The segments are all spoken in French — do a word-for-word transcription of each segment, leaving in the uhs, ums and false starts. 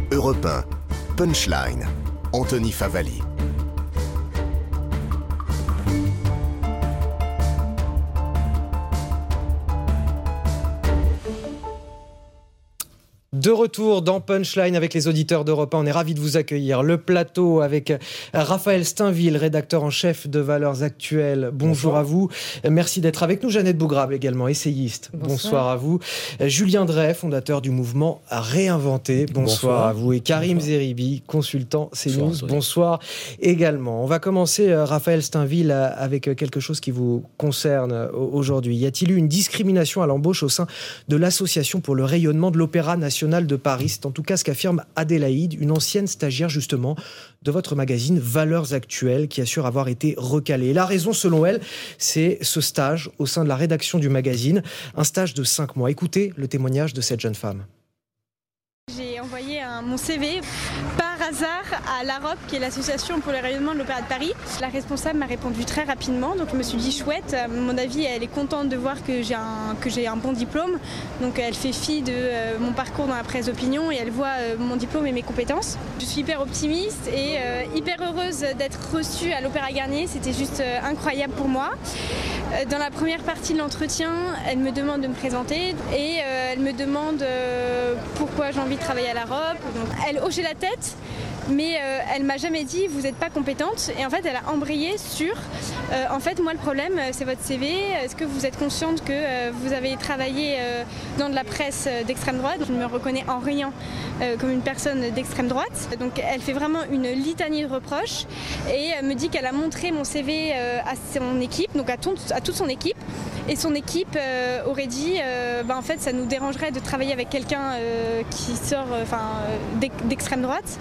Europe un, Punchline, Anthony Favali. De retour dans Punchline avec les auditeurs d'Europe un. On est ravis de vous accueillir. Le plateau avec Raphaël Steinville, rédacteur en chef de Valeurs Actuelles. Bonjour, Bonjour. à vous. Merci d'être avec nous. Jeannette Bougrave également, essayiste. Bonsoir, Bonsoir à vous. Julien Drey, fondateur du mouvement Réinventer. Bonsoir, Bonsoir. à vous. Et Karim Bonsoir. Zeribi, consultant CNews. Bonsoir, Bonsoir également. On va commencer, Raphaël Steinville, avec quelque chose qui vous concerne aujourd'hui. Y a-t-il eu une discrimination à l'embauche au sein de l'Association pour le rayonnement de l'Opéra national de Paris? C'est en tout cas ce qu'affirme Adélaïde, une ancienne stagiaire justement de votre magazine Valeurs Actuelles, qui assure avoir été recalée. Et la raison, selon elle, c'est ce stage au sein de la rédaction du magazine, un stage de cinq mois. Écoutez le témoignage de cette jeune femme. J'ai envoyé un, mon C V par hasard à l'A R O P, qui est l'association pour le rayonnement de l'Opéra de Paris. La responsable m'a répondu très rapidement, donc je me suis dit chouette, à mon avis elle est contente de voir que j'ai un, que j'ai un bon diplôme, donc elle fait fi de euh, mon parcours dans la presse d'opinion et elle voit euh, mon diplôme et mes compétences. Je suis hyper optimiste et euh, hyper heureuse d'être reçue à l'Opéra Garnier, c'était juste euh, incroyable pour moi. Euh, dans la première partie de l'entretien, elle me demande de me présenter et euh, elle me demande euh, pourquoi j'ai envie de travailler à l'A R O P. Donc, elle hochait la tête, mais euh, elle m'a jamais dit vous n'êtes pas compétente. Et en fait, elle a embrayé sur euh, en fait, moi le problème, c'est votre C V. Est-ce que vous êtes consciente que euh, vous avez travaillé euh, dans de la presse d'extrême droite? Je ne me reconnais en rien euh, comme une personne d'extrême droite. Donc, elle fait vraiment une litanie de reproches et euh, me dit qu'elle a montré mon C V euh, à son équipe, donc à, ton, à toute son équipe. Et son équipe euh, aurait dit, euh, bah, en fait, ça nous dérangerait de travailler avec quelqu'un euh, qui sort enfin, euh, d'extrême droite,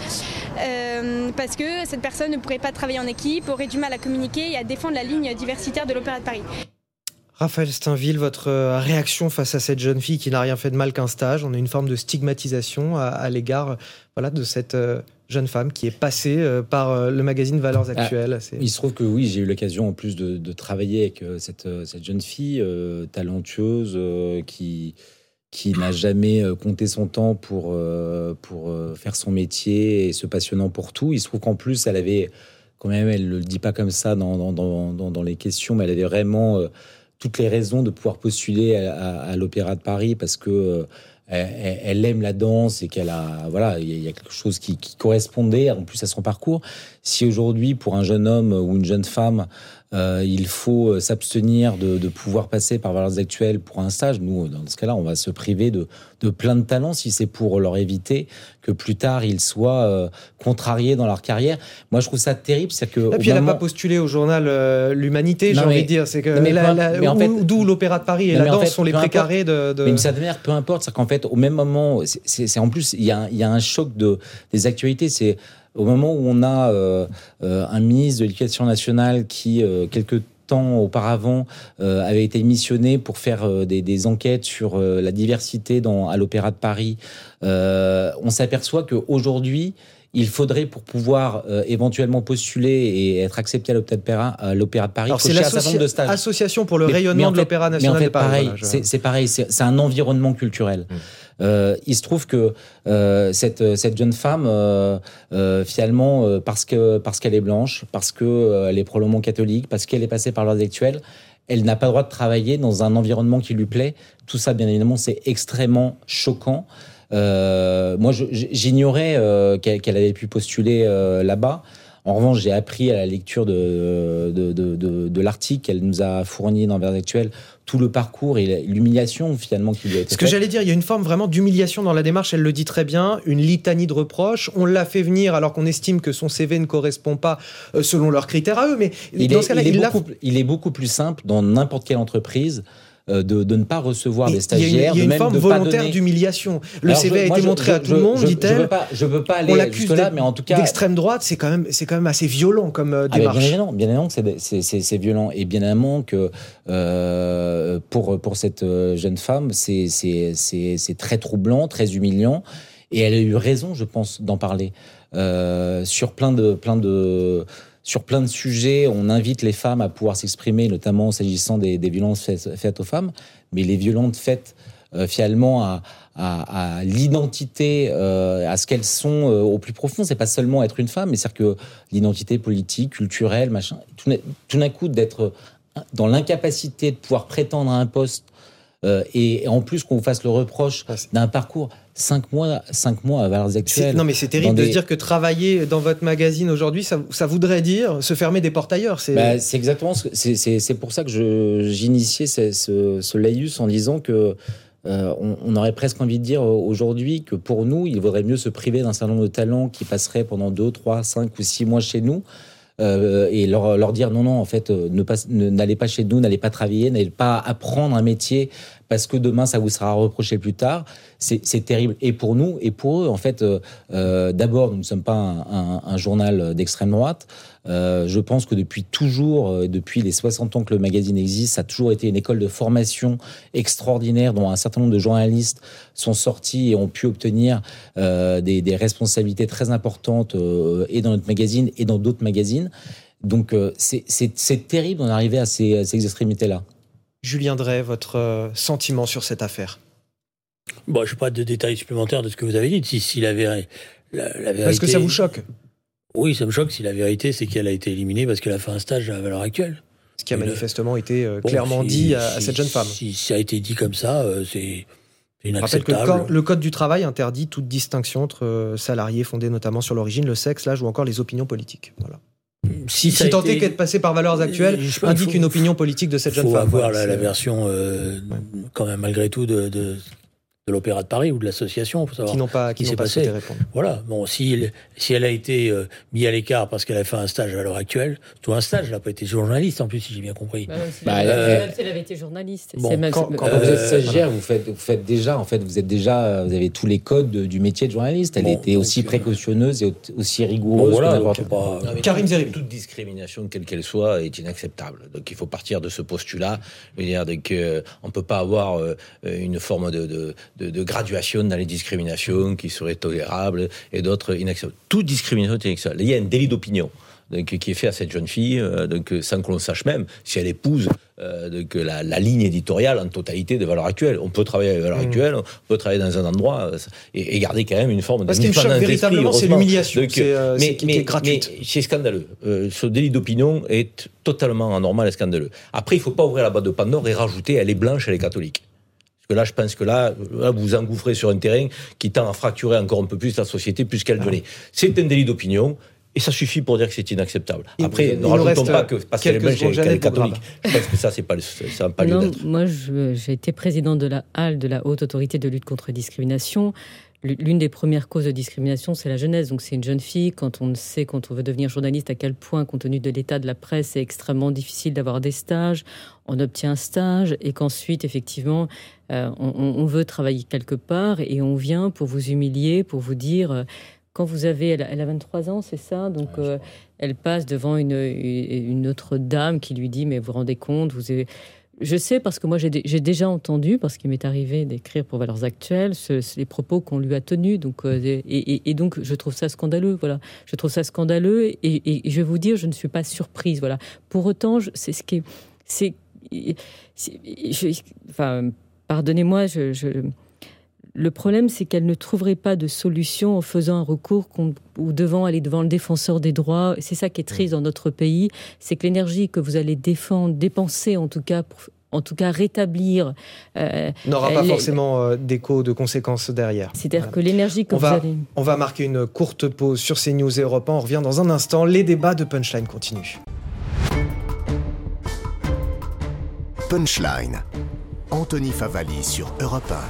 euh, parce que cette personne ne pourrait pas travailler en équipe, aurait du mal à communiquer et à défendre la ligne diversitaire de l'Opéra de Paris. Raphaël Steinville, votre réaction face à cette jeune fille qui n'a rien fait de mal qu'un stage? On a une forme de stigmatisation à, à l'égard voilà, de cette euh, jeune femme qui est passée euh, par euh, le magazine Valeurs Actuelles. Ah, il se trouve que oui, j'ai eu l'occasion en plus de, de travailler avec euh, cette, cette jeune fille euh, talentueuse euh, qui, qui n'a jamais compté son temps pour, euh, pour euh, faire son métier et se passionnant pour tout. Il se trouve qu'en plus, elle avait, quand même, elle ne le dit pas comme ça dans, dans, dans, dans, dans les questions, mais elle avait vraiment... Euh, toutes les raisons de pouvoir postuler à, à, à l'Opéra de Paris parce que euh, elle, elle aime la danse et qu'elle a voilà il y a quelque chose qui, qui correspondait en plus à son parcours. Si aujourd'hui pour un jeune homme ou une jeune femme euh, il faut s'abstenir de, de pouvoir passer par Valeurs Actuelles pour un stage, nous dans ce cas-là on va se priver de, de plein de talents si c'est pour leur éviter que plus tard ils soient euh, contrariés dans leur carrière. Moi je trouve ça terrible, c'est que et puis elle n'a moment... pas postulé au journal euh, L'Humanité, non, j'ai mais, envie de dire, c'est que mais la, la, mais en fait, d'où l'Opéra de Paris et non, la danse en fait, sont les précarés de, de... Mais d'une certaine manière, peu importe, c'est qu'en fait au même moment, c'est, c'est, c'est en plus il y a il y a un choc de des actualités, c'est au moment où on a euh, euh, un ministre de l'Éducation nationale qui, euh, quelques temps auparavant, euh, avait été missionné pour faire euh, des, des enquêtes sur euh, la diversité dans, à l'Opéra de Paris, euh, on s'aperçoit qu'aujourd'hui, il faudrait, pour pouvoir euh, éventuellement postuler et être accepté à l'Opéra, à l'Opéra de Paris, alors, c'est l'association pour le mais, rayonnement mais fait, de l'Opéra national en fait, de Paris. Pareil, voilà, je... c'est, c'est pareil, c'est, c'est un environnement culturel. Mmh. Euh, il se trouve que euh, cette, cette jeune femme, euh, euh, finalement, euh, parce, que, parce qu'elle est blanche, parce qu'elle euh, est probablement catholique, parce qu'elle est passée par Valeurs Actuelles, elle n'a pas le droit de travailler dans un environnement qui lui plaît. Tout ça, bien évidemment, c'est extrêmement choquant. Euh, moi, je, j'ignorais euh, qu'elle, qu'elle avait pu postuler euh, là-bas. En revanche, j'ai appris à la lecture de, de, de, de, de l'article qu'elle nous a fourni dans Valeurs Actuelles, tout le parcours et l'humiliation finalement qui lui a été faite. Ce que j'allais dire, il y a une forme vraiment d'humiliation dans la démarche, elle le dit très bien, une litanie de reproches. On l'a fait venir alors qu'on estime que son C V ne correspond pas selon leurs critères à eux, mais il dans est, ce cas-là, il, il, est beaucoup, il est beaucoup plus simple dans n'importe quelle entreprise De, de ne pas recevoir et des stagiaires. Il y a une, il y a une de même forme de volontaire donner... d'humiliation. Le Alors C V je, a moi, été je, montré je, à tout je, le monde, je, dit-elle. Je ne veux pas, je veux pas aller jusque-là, mais en tout cas... D'extrême droite, c'est quand même, c'est quand même assez violent comme euh, démarche. Ah bien évidemment, bien évidemment que c'est, c'est, c'est, c'est violent. Et bien évidemment que euh, pour, pour cette jeune femme, c'est, c'est, c'est, c'est très troublant, très humiliant. Et elle a eu raison, je pense, d'en parler. Euh, sur plein de... Plein de Sur plein de sujets, on invite les femmes à pouvoir s'exprimer, notamment s'agissant des, des violences faites, faites aux femmes. Mais les violences faites euh, finalement à, à, à l'identité, euh, à ce qu'elles sont euh, au plus profond. C'est pas seulement être une femme, mais c'est que l'identité politique, culturelle, machin. Tout, tout d'un coup, d'être dans l'incapacité de pouvoir prétendre à un poste euh, et, et en plus qu'on vous fasse le reproche d'un parcours cinq mois, cinq mois à valeurs actuelles. C'est, non mais c'est terrible de des... se dire que travailler dans votre magazine aujourd'hui, ça, ça voudrait dire se fermer des portes ailleurs. C'est, bah, c'est exactement ce que, c'est, c'est, c'est pour ça que je, j'initiais ce, ce, ce laïus en disant que euh, on, on aurait presque envie de dire aujourd'hui que pour nous, il vaudrait mieux se priver d'un certain nombre de talents qui passeraient pendant deux, trois, cinq ou six mois chez nous. Euh, et leur, leur dire non, non, en fait, euh, ne pas, ne, n'allez pas chez nous, n'allez pas travailler, n'allez pas apprendre un métier parce que demain, ça vous sera reproché plus tard. C'est, c'est terrible. Et pour nous, et pour eux, en fait, euh, euh, d'abord, nous ne sommes pas un, un, un journal d'extrême droite. Euh, je pense que depuis toujours, euh, depuis les soixante ans que le magazine existe, ça a toujours été une école de formation extraordinaire dont un certain nombre de journalistes sont sortis et ont pu obtenir euh, des, des responsabilités très importantes euh, et dans notre magazine et dans d'autres magazines. Donc euh, c'est, c'est, c'est terrible d'en arriver à ces, à ces extrémités-là. Julien Drey, votre euh, sentiment sur cette affaire? Bon, je n'ai pas de détails supplémentaires de ce que vous avez dit. Si, si la, véri- la, la vérité... Est-ce que ça vous choque? Oui, ça me choque si la vérité, c'est qu'elle a été éliminée parce qu'elle a fait un stage à valeur actuelle. Ce qui a Et manifestement le... été euh, bon, clairement si, dit à, si, à cette jeune femme. Si ça a été dit comme ça, euh, c'est inacceptable. Je rappelle que le, le Code du travail interdit toute distinction entre euh, salariés fondée notamment sur l'origine, le sexe, l'âge ou encore les opinions politiques. Voilà. Si, si tant est qu'être passé par Valeurs Actuelles pas, indique faut, une opinion politique de cette jeune femme. Il faut avoir la, la version, euh, ouais. quand même, malgré tout, de, de, de l'Opéra de Paris ou de l'association, pour savoir qui n'ont pas, qui qui n'ont pas passé. souhaité répondre. Voilà. Bon, si, elle, si elle a été euh, mise à l'écart parce qu'elle a fait un stage à l'heure actuelle, tout un stage, elle n'a pas été journaliste en plus, si j'ai bien compris. Bah, c'est bah, euh, même si elle avait été journaliste. Bon, c'est même, quand, c'est, quand euh, vous êtes stagiaire, vous faites, vous faites déjà, en fait, vous êtes déjà, vous avez tous les codes du métier de journaliste. Elle bon, était aussi donc, précautionneuse et aussi rigoureuse. Bon, voilà, que n'importe pas... non, Karim Zeribi. Toute discrimination, quelle qu'elle soit, est inacceptable. Donc il faut partir de ce postulat. Je veux dire, donc, euh, on ne peut pas avoir euh, une forme de, de, de, de graduation dans les discriminations qui seraient tolérables et d'autres inacceptables. Toute discrimination est inacceptable. Il y a un délit d'opinion donc, qui est fait à cette jeune fille, euh, donc, sans que l'on sache même si elle épouse euh, donc, la, la ligne éditoriale en totalité de Valeurs Actuelles. On peut travailler avec Valeurs mmh. Actuelles, on peut travailler dans un endroit euh, et, et garder quand même une forme de... Parce qu'il me choque véritablement, c'est l'humiliation. Donc, c'est, euh, mais, c'est, mais, qui est gratuite. Mais c'est scandaleux. Euh, ce délit d'opinion est totalement anormal et scandaleux. Après, il ne faut pas ouvrir la boîte de Pandore et rajouter elle est blanche, elle est catholique. Parce que là, je pense que là, là, vous vous engouffrez sur un terrain qui tend à fracturer encore un peu plus la société, plus qu'elle ne l'est. C'est un délit d'opinion. Et ça suffit pour dire que c'est inacceptable. Après, il ne rajoutons pas que parce qu'elle est blanche et qu'elle est catholique. Je pense que ça, c'est pas, ça n'a pas lieu d'être. Moi, je, j'ai été présidente de la H A L, de la Haute Autorité de lutte contre la discrimination. L'une des premières causes de discrimination, c'est la jeunesse. Donc, c'est une jeune fille. Quand on sait, quand on veut devenir journaliste, à quel point, compte tenu de l'état de la presse, c'est extrêmement difficile d'avoir des stages. On obtient un stage et qu'ensuite, effectivement, euh, on, on veut travailler quelque part et on vient pour vous humilier, pour vous dire... Euh, Quand vous avez, elle a, elle a vingt-trois ans, c'est ça, donc ouais, euh, elle passe devant une, une autre dame qui lui dit, mais vous vous rendez compte, vous avez... Je sais parce que moi j'ai, j'ai déjà entendu, parce qu'il m'est arrivé d'écrire pour Valeurs Actuelles, ce, ce, les propos qu'on lui a tenus, donc euh, et, et, et donc je trouve ça scandaleux, voilà, je trouve ça scandaleux et, et, et je vais vous dire, je ne suis pas surprise, voilà. Pour autant, je, c'est ce qui est, c'est, c'est je, enfin, pardonnez-moi, je, je le problème, c'est qu'elle ne trouverait pas de solution en faisant un recours ou devant aller devant le défenseur des droits. C'est ça qui est triste dans notre pays, c'est que l'énergie que vous allez défendre, dépenser en tout cas, pour, en tout cas rétablir... Euh, n'aura pas les, forcément euh, d'écho, de conséquences derrière. C'est-à-dire voilà. que l'énergie que on vous va, allez... On va marquer une courte pause sur CNews et Europe un. On revient dans un instant. Les débats de Punchline continuent. Punchline. Anthony Favalli sur Europe un.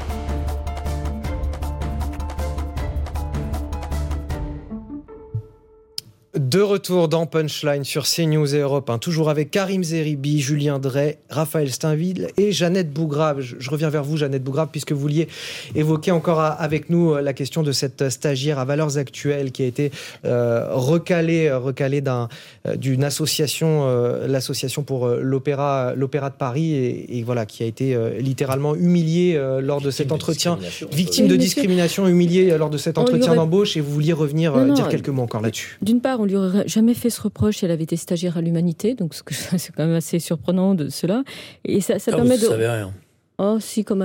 De retour dans Punchline sur CNews et Europe un, toujours avec Karim Zeribi, Julien Drey, Raphaël Steinville et Jeannette Bougrabe. Je, je reviens vers vous, Jeannette Bougrabe, puisque vous vouliez évoquer encore à, avec nous la question de cette stagiaire à Valeurs Actuelles qui a été euh, recalée, recalée d'un, euh, d'une association, euh, l'association pour l'opéra, l'opéra de Paris, et, et voilà, qui a été euh, littéralement humiliée euh, lors victime de cet entretien, de victime de discrimination, humiliée lors de cet entretien aurait... d'embauche. Et vous vouliez revenir non, non, dire quelques mots encore là-dessus. D'une part, on lui aurait jamais fait ce reproche si elle avait été stagiaire à l'Humanité, donc ce que, c'est quand même assez surprenant de cela. Et ça, ça ah, permet vous de. Vous savez rien. Oh, si, quand même.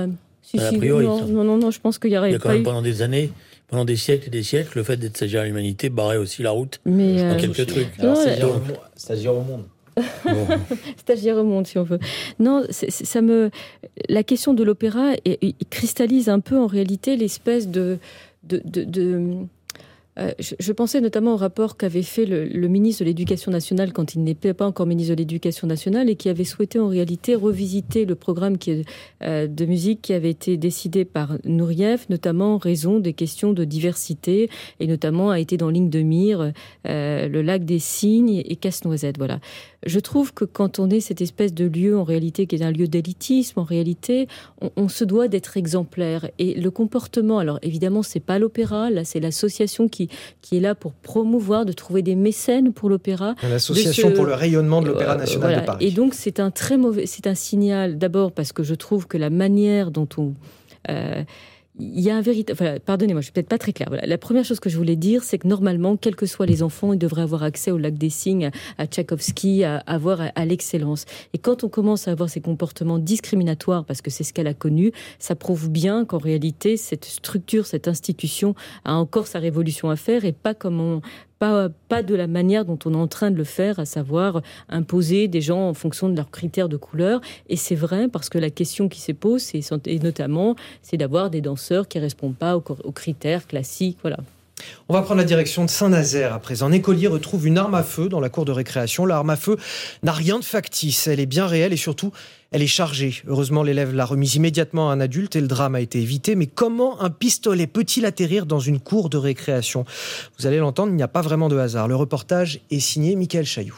Si, a si, priori, non, non, non, non, je pense qu'il y aurait il y a quand pas même eu... pendant des années, pendant des siècles et des siècles, le fait d'être stagiaire à l'humanité barrait aussi la route Mais dans euh, quelques trucs. Alors, Non, stagiaire, la- au monde, stagiaire au monde. Bon. stagiaire au monde, si on veut. Non, c'est- c'est- ça me... La question de l'opéra et- et cristallise un peu, en réalité, l'espèce de... de, de, de- Euh, je, je pensais notamment au rapport qu'avait fait le, le ministre de l'Éducation nationale quand il n'était pas encore ministre de l'Éducation nationale et qui avait souhaité en réalité revisiter le programme qui, euh, de musique qui avait été décidé par Nourieff, notamment en raison des questions de diversité, et notamment a été dans ligne de mire euh, le lac des Cygnes et Casse-Noisette. Voilà. Je trouve que quand on est cette espèce de lieu, en réalité, qui est un lieu d'élitisme, en réalité, on, on se doit d'être exemplaire. Et le comportement, alors évidemment, c'est pas l'opéra, là, c'est l'association qui, qui est là pour promouvoir, de trouver des mécènes pour l'opéra. L'association ce- pour le rayonnement de l'Opéra Euh, national voilà. de Paris. Et donc, c'est un très mauvais, c'est un signal, d'abord parce que je trouve que la manière dont on... euh, il y a un véritable... Voilà, pardonnez-moi, je suis peut-être pas très claire. Voilà. La première chose que je voulais dire, c'est que normalement, quels que soient les enfants, ils devraient avoir accès au lac des Cygnes, à Tchaïkovski, à avoir à, à l'excellence. Et quand on commence à avoir ces comportements discriminatoires, parce que c'est ce qu'elle a connu, ça prouve bien qu'en réalité, cette structure, cette institution a encore sa révolution à faire et pas comme on... Pas, pas de la manière dont on est en train de le faire, à savoir imposer des gens en fonction de leurs critères de couleur. Et c'est vrai, parce que la question qui se pose, c'est, et notamment, c'est d'avoir des danseurs qui ne répondent pas aux, aux critères classiques. Voilà. On va prendre la direction de Saint-Nazaire à présent. Un écolier retrouve une arme à feu dans la cour de récréation. L'arme à feu n'a rien de factice, elle est bien réelle et surtout, elle est chargée. Heureusement, l'élève l'a remise immédiatement à un adulte et le drame a été évité. Mais comment un pistolet peut-il atterrir dans une cour de récréation ? Vous allez l'entendre, il n'y a pas vraiment de hasard. Le reportage est signé Mickaël Chailloux.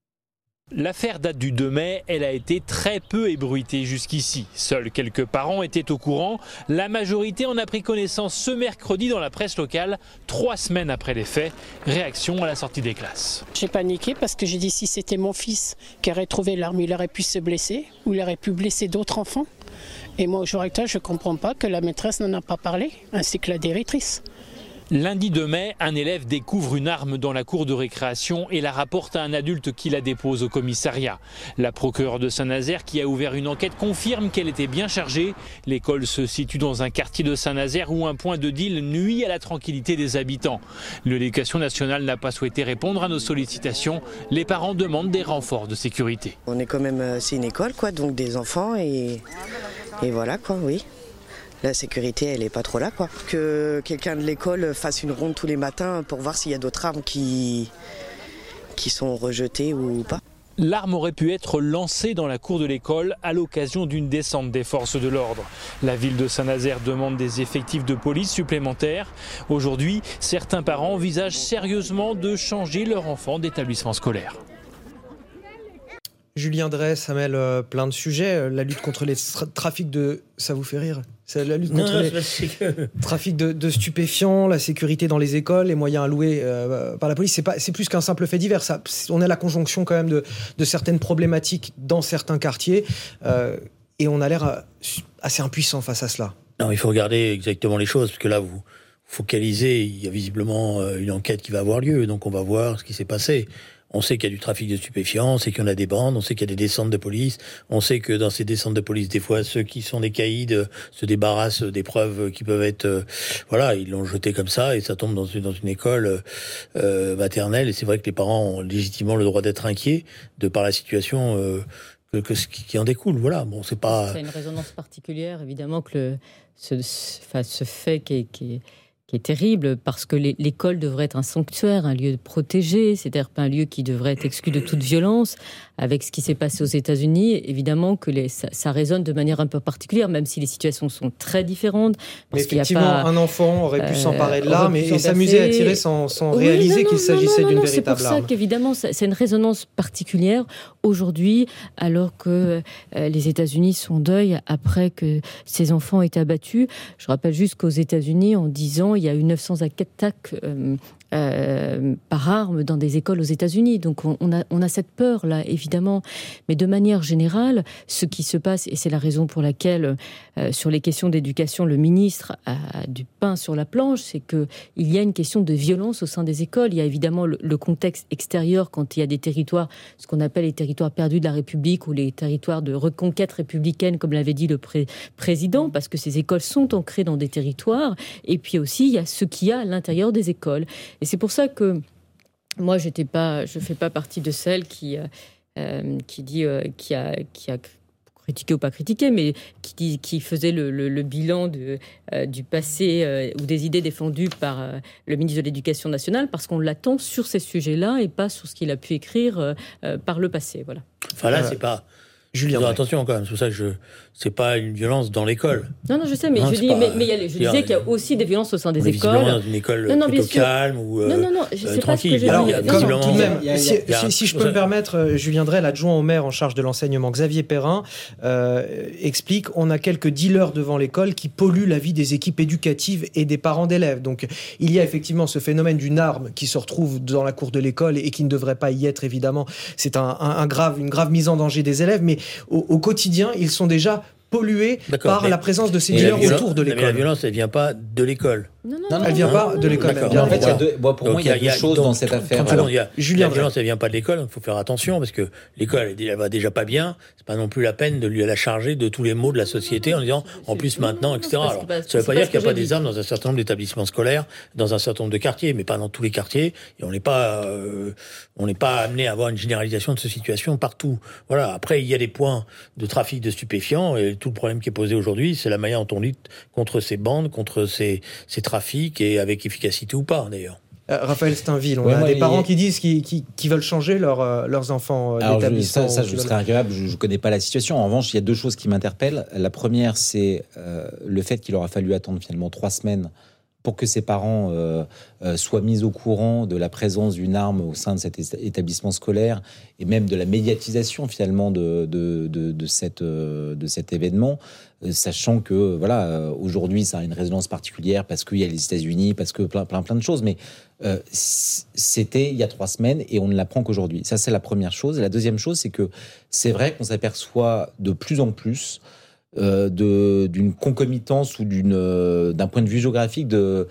L'affaire date du deux mai, elle a été très peu ébruitée jusqu'ici. Seuls quelques parents étaient au courant. La majorité en a pris connaissance ce mercredi dans la presse locale, trois semaines après les faits. Réaction à la sortie des classes. J'ai paniqué parce que j'ai dit si c'était mon fils qui aurait trouvé l'arme, il aurait pu se blesser ou il aurait pu blesser d'autres enfants. Et moi, au jour actuel, je ne comprends pas que la maîtresse n'en a pas parlé, ainsi que la directrice. Lundi deux mai, un élève découvre une arme dans la cour de récréation et la rapporte à un adulte qui la dépose au commissariat. La procureure de Saint-Nazaire, qui a ouvert une enquête, confirme qu'elle était bien chargée. L'école se situe dans un quartier de Saint-Nazaire où un point de deal nuit à la tranquillité des habitants. L'Éducation nationale n'a pas souhaité répondre à nos sollicitations. Les parents demandent des renforts de sécurité. On est quand même, c'est une école, quoi, donc des enfants et, et voilà, quoi, oui. La sécurité, elle n'est pas trop là, quoi. Que quelqu'un de l'école fasse une ronde tous les matins pour voir s'il y a d'autres armes qui, qui sont rejetées ou pas. L'arme aurait pu être lancée dans la cour de l'école à l'occasion d'une descente des forces de l'ordre. La ville de Saint-Nazaire demande des effectifs de police supplémentaires. Aujourd'hui, certains parents envisagent sérieusement de changer leur enfant d'établissement scolaire. Julien Drey, ça mêle euh, plein de sujets. La lutte contre les tra- trafics de... Ça vous fait rire ? C'est la lutte contre Non, les c'est que... trafics de, de stupéfiants, la sécurité dans les écoles, les moyens alloués euh, par la police. C'est, pas, c'est plus qu'un simple fait divers. Ça, on a la conjonction quand même de, de certaines problématiques dans certains quartiers. Euh, et on a l'air euh, assez impuissant face à cela. Non, il faut regarder exactement les choses, parce que là, vous focalisez, il y a visiblement une enquête qui va avoir lieu, donc on va voir ce qui s'est passé. On sait qu'il y a du trafic de stupéfiants, on sait qu'il y en a des bandes, on sait qu'il y a des descentes de police, on sait que dans ces descentes de police, des fois, ceux qui sont des caïds se débarrassent des preuves qui peuvent être... Euh, voilà, ils l'ont jeté comme ça et ça tombe dans une, dans une école euh, maternelle. Et c'est vrai que les parents ont légitimement le droit d'être inquiets de par la situation euh, que, que ce qui en découle. Voilà, bon, c'est pas... C'est une résonance particulière, évidemment, que le, ce, ce, enfin, ce fait qui est... Qui est... qui est terrible, parce que l'école devrait être un sanctuaire, un lieu protégé, c'est-à-dire pas un lieu qui devrait être exclu de toute violence. Avec ce qui s'est passé aux États-Unis, évidemment que les, ça, ça résonne de manière un peu particulière, même si les situations sont très différentes. Mais effectivement, qu'il y a pas, un enfant aurait pu euh, s'emparer de l'arme et, et s'amuser à tirer sans, sans oui, réaliser non, non, qu'il s'agissait non, non, d'une non, véritable arme. C'est pour ça qu'évidemment, c'est une résonance particulière aujourd'hui, alors que euh, les États-Unis sont en deuil après que ces enfants aient été abattus. Je rappelle juste qu'aux États-Unis, en dix ans, il y a eu neuf cents attaques euh, euh, par arme dans des écoles aux États-Unis. Donc on, on, a, on a cette peur-là, évidemment. évidemment. Mais de manière générale, ce qui se passe, et c'est la raison pour laquelle, euh, sur les questions d'éducation, le ministre a du pain sur la planche, c'est qu'il y a une question de violence au sein des écoles. Il y a évidemment le, le contexte extérieur, quand il y a des territoires, ce qu'on appelle les territoires perdus de la République, ou les territoires de reconquête républicaine, comme l'avait dit le pré- président, parce que ces écoles sont ancrées dans des territoires. Et puis aussi, il y a ce qu'il y a à l'intérieur des écoles. Et c'est pour ça que moi, j'étais pas, je ne fais pas partie de celles qui, euh, qui dit, euh, qui a, qui a critiqué ou pas critiqué, mais qui, dit, qui faisait le, le, le bilan de, euh, du passé euh, ou des idées défendues par euh, le ministre de l'Éducation nationale, parce qu'on l'attend sur ces sujets-là et pas sur ce qu'il a pu écrire euh, euh, par le passé. Voilà. Enfin là, c'est pas... Julien, ouais. Attention quand même, c'est pour ça que je, c'est pas une violence dans l'école. Non, non, je sais, mais non, je dis, pas, mais, mais il y a les, je disais qu'il y a aussi des violences au sein des on est écoles. Visiblement dans une école non, non, plutôt calme ou euh, non, non, non, je euh, sais tranquille. Pas ce que Alors, il comme tout de même, si, si, si je peux me permettre, Julien Drey, l'adjoint au maire en charge de l'enseignement, Xavier Perrin, euh, explique on a quelques dealers devant l'école qui polluent la vie des équipes éducatives et des parents d'élèves. Donc, il y a effectivement ce phénomène d'une arme qui se retrouve dans la cour de l'école et qui ne devrait pas y être, évidemment. C'est un, un, un grave, une grave mise en danger des élèves, mais au, au quotidien, ils sont déjà pollués D'accord, par la présence de ces dealers autour de l'école. Mais la violence, elle ne vient pas de l'école. Non, non, non, non, elle ne vient non, pas non, de l'école. Mais en fait, il y a deux, bon, pour donc, moi, il y a, y a deux choses donc, dans cette affaire. Alors, il y a, Julien la violence, elle ne vient pas de l'école, donc il faut faire attention, parce que l'école, elle, elle va déjà pas bien. C'est pas non plus la peine de lui la charger de tous les maux de la société en disant, en plus maintenant, et cetera. Alors, ça ne veut pas dire qu'il n'y a pas des armes dans un certain nombre d'établissements scolaires, dans un certain nombre de quartiers, mais pas dans tous les quartiers. Et on n'est pas, euh, on n'est pas amené à avoir une généralisation de cette situation partout. Voilà. Après, il y a des points de trafic de stupéfiants, et tout le problème qui est posé aujourd'hui, c'est la manière dont on lutte contre ces bandes, contre ces, ces trafics, et avec efficacité ou pas, d'ailleurs. Euh, Raphaël Steinville, on ouais, a moi, des parents il... qui disent qu'ils, qu'ils, qu'ils veulent changer leur, euh, leurs enfants euh, d'établissement. Ça, ça je serais incapable, je ne connais pas la situation. En revanche, il y a deux choses qui m'interpellent. La première, c'est euh, le fait qu'il aura fallu attendre finalement trois semaines pour que ses parents euh, euh, soient mis au courant de la présence d'une arme au sein de cet établissement scolaire et même de la médiatisation finalement de, de, de, de, cette, euh, de cet événement, euh, sachant que voilà, euh, aujourd'hui ça a une résonance particulière parce qu'il y a les États-Unis, parce que plein, plein, plein de choses, mais euh, c'était il y a trois semaines et on ne l'apprend qu'aujourd'hui. Ça, c'est la première chose. Et la deuxième chose, c'est que c'est vrai qu'on s'aperçoit de plus en plus Euh, de, d'une concomitance ou d'une, euh, d'un point de vue géographique, de,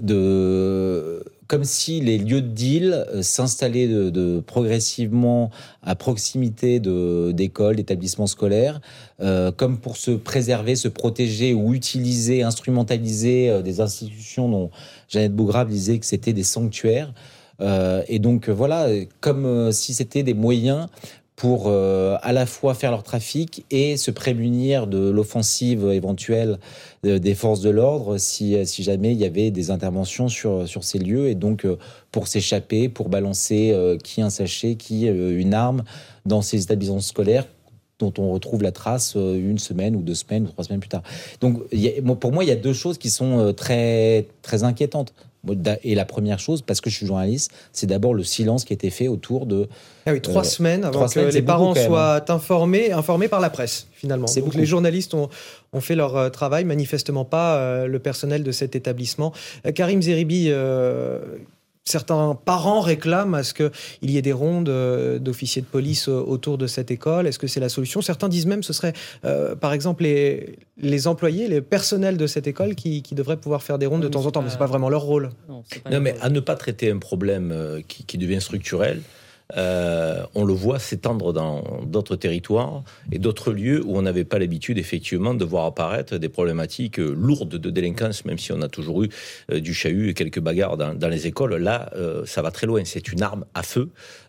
de, comme si les lieux de deal euh, s'installaient de, de, progressivement à proximité de, d'écoles, d'établissements scolaires, euh, comme pour se préserver, se protéger ou utiliser, instrumentaliser euh, des institutions dont Jeannette Bougrave disait que c'était des sanctuaires. Euh, et donc voilà, comme euh, si c'était des moyens pour euh, à la fois faire leur trafic et se prémunir de l'offensive éventuelle euh, des forces de l'ordre si, si jamais il y avait des interventions sur, sur ces lieux, et donc euh, pour s'échapper, pour balancer euh, qui un sachet, qui euh, une arme dans ces établissements scolaires dont on retrouve la trace euh, une semaine ou deux semaines ou trois semaines plus tard. Donc y a, pour moi, il y a deux choses qui sont euh, très, très inquiétantes. Et la première chose, parce que je suis journaliste, c'est d'abord le silence qui a été fait autour de... Ah oui, trois euh, semaines avant trois que semaines, les parents beaucoup, soient informés, informés par la presse, finalement. C'est Donc beaucoup. Les journalistes ont, ont fait leur euh, travail, manifestement pas euh, le personnel de cet établissement. Euh, Karim Zeribi, euh, certains parents réclament à ce qu'il y ait des rondes euh, d'officiers de police euh, autour de cette école. Est-ce que c'est la solution ? Certains disent même que ce serait, euh, par exemple, les, les employés, les personnels de cette école qui, qui devraient pouvoir faire des rondes de temps en temps, mais ce n'est pas vraiment leur rôle. Non, non mais à ne pas traiter un problème euh, qui, qui devient structurel, Euh, on le voit s'étendre dans d'autres territoires et d'autres lieux où on n'avait pas l'habitude effectivement de voir apparaître des problématiques lourdes de délinquance, même si on a toujours eu euh, du chahut et quelques bagarres dans, dans les écoles. Là, euh, ça va très loin. C'est une arme à feu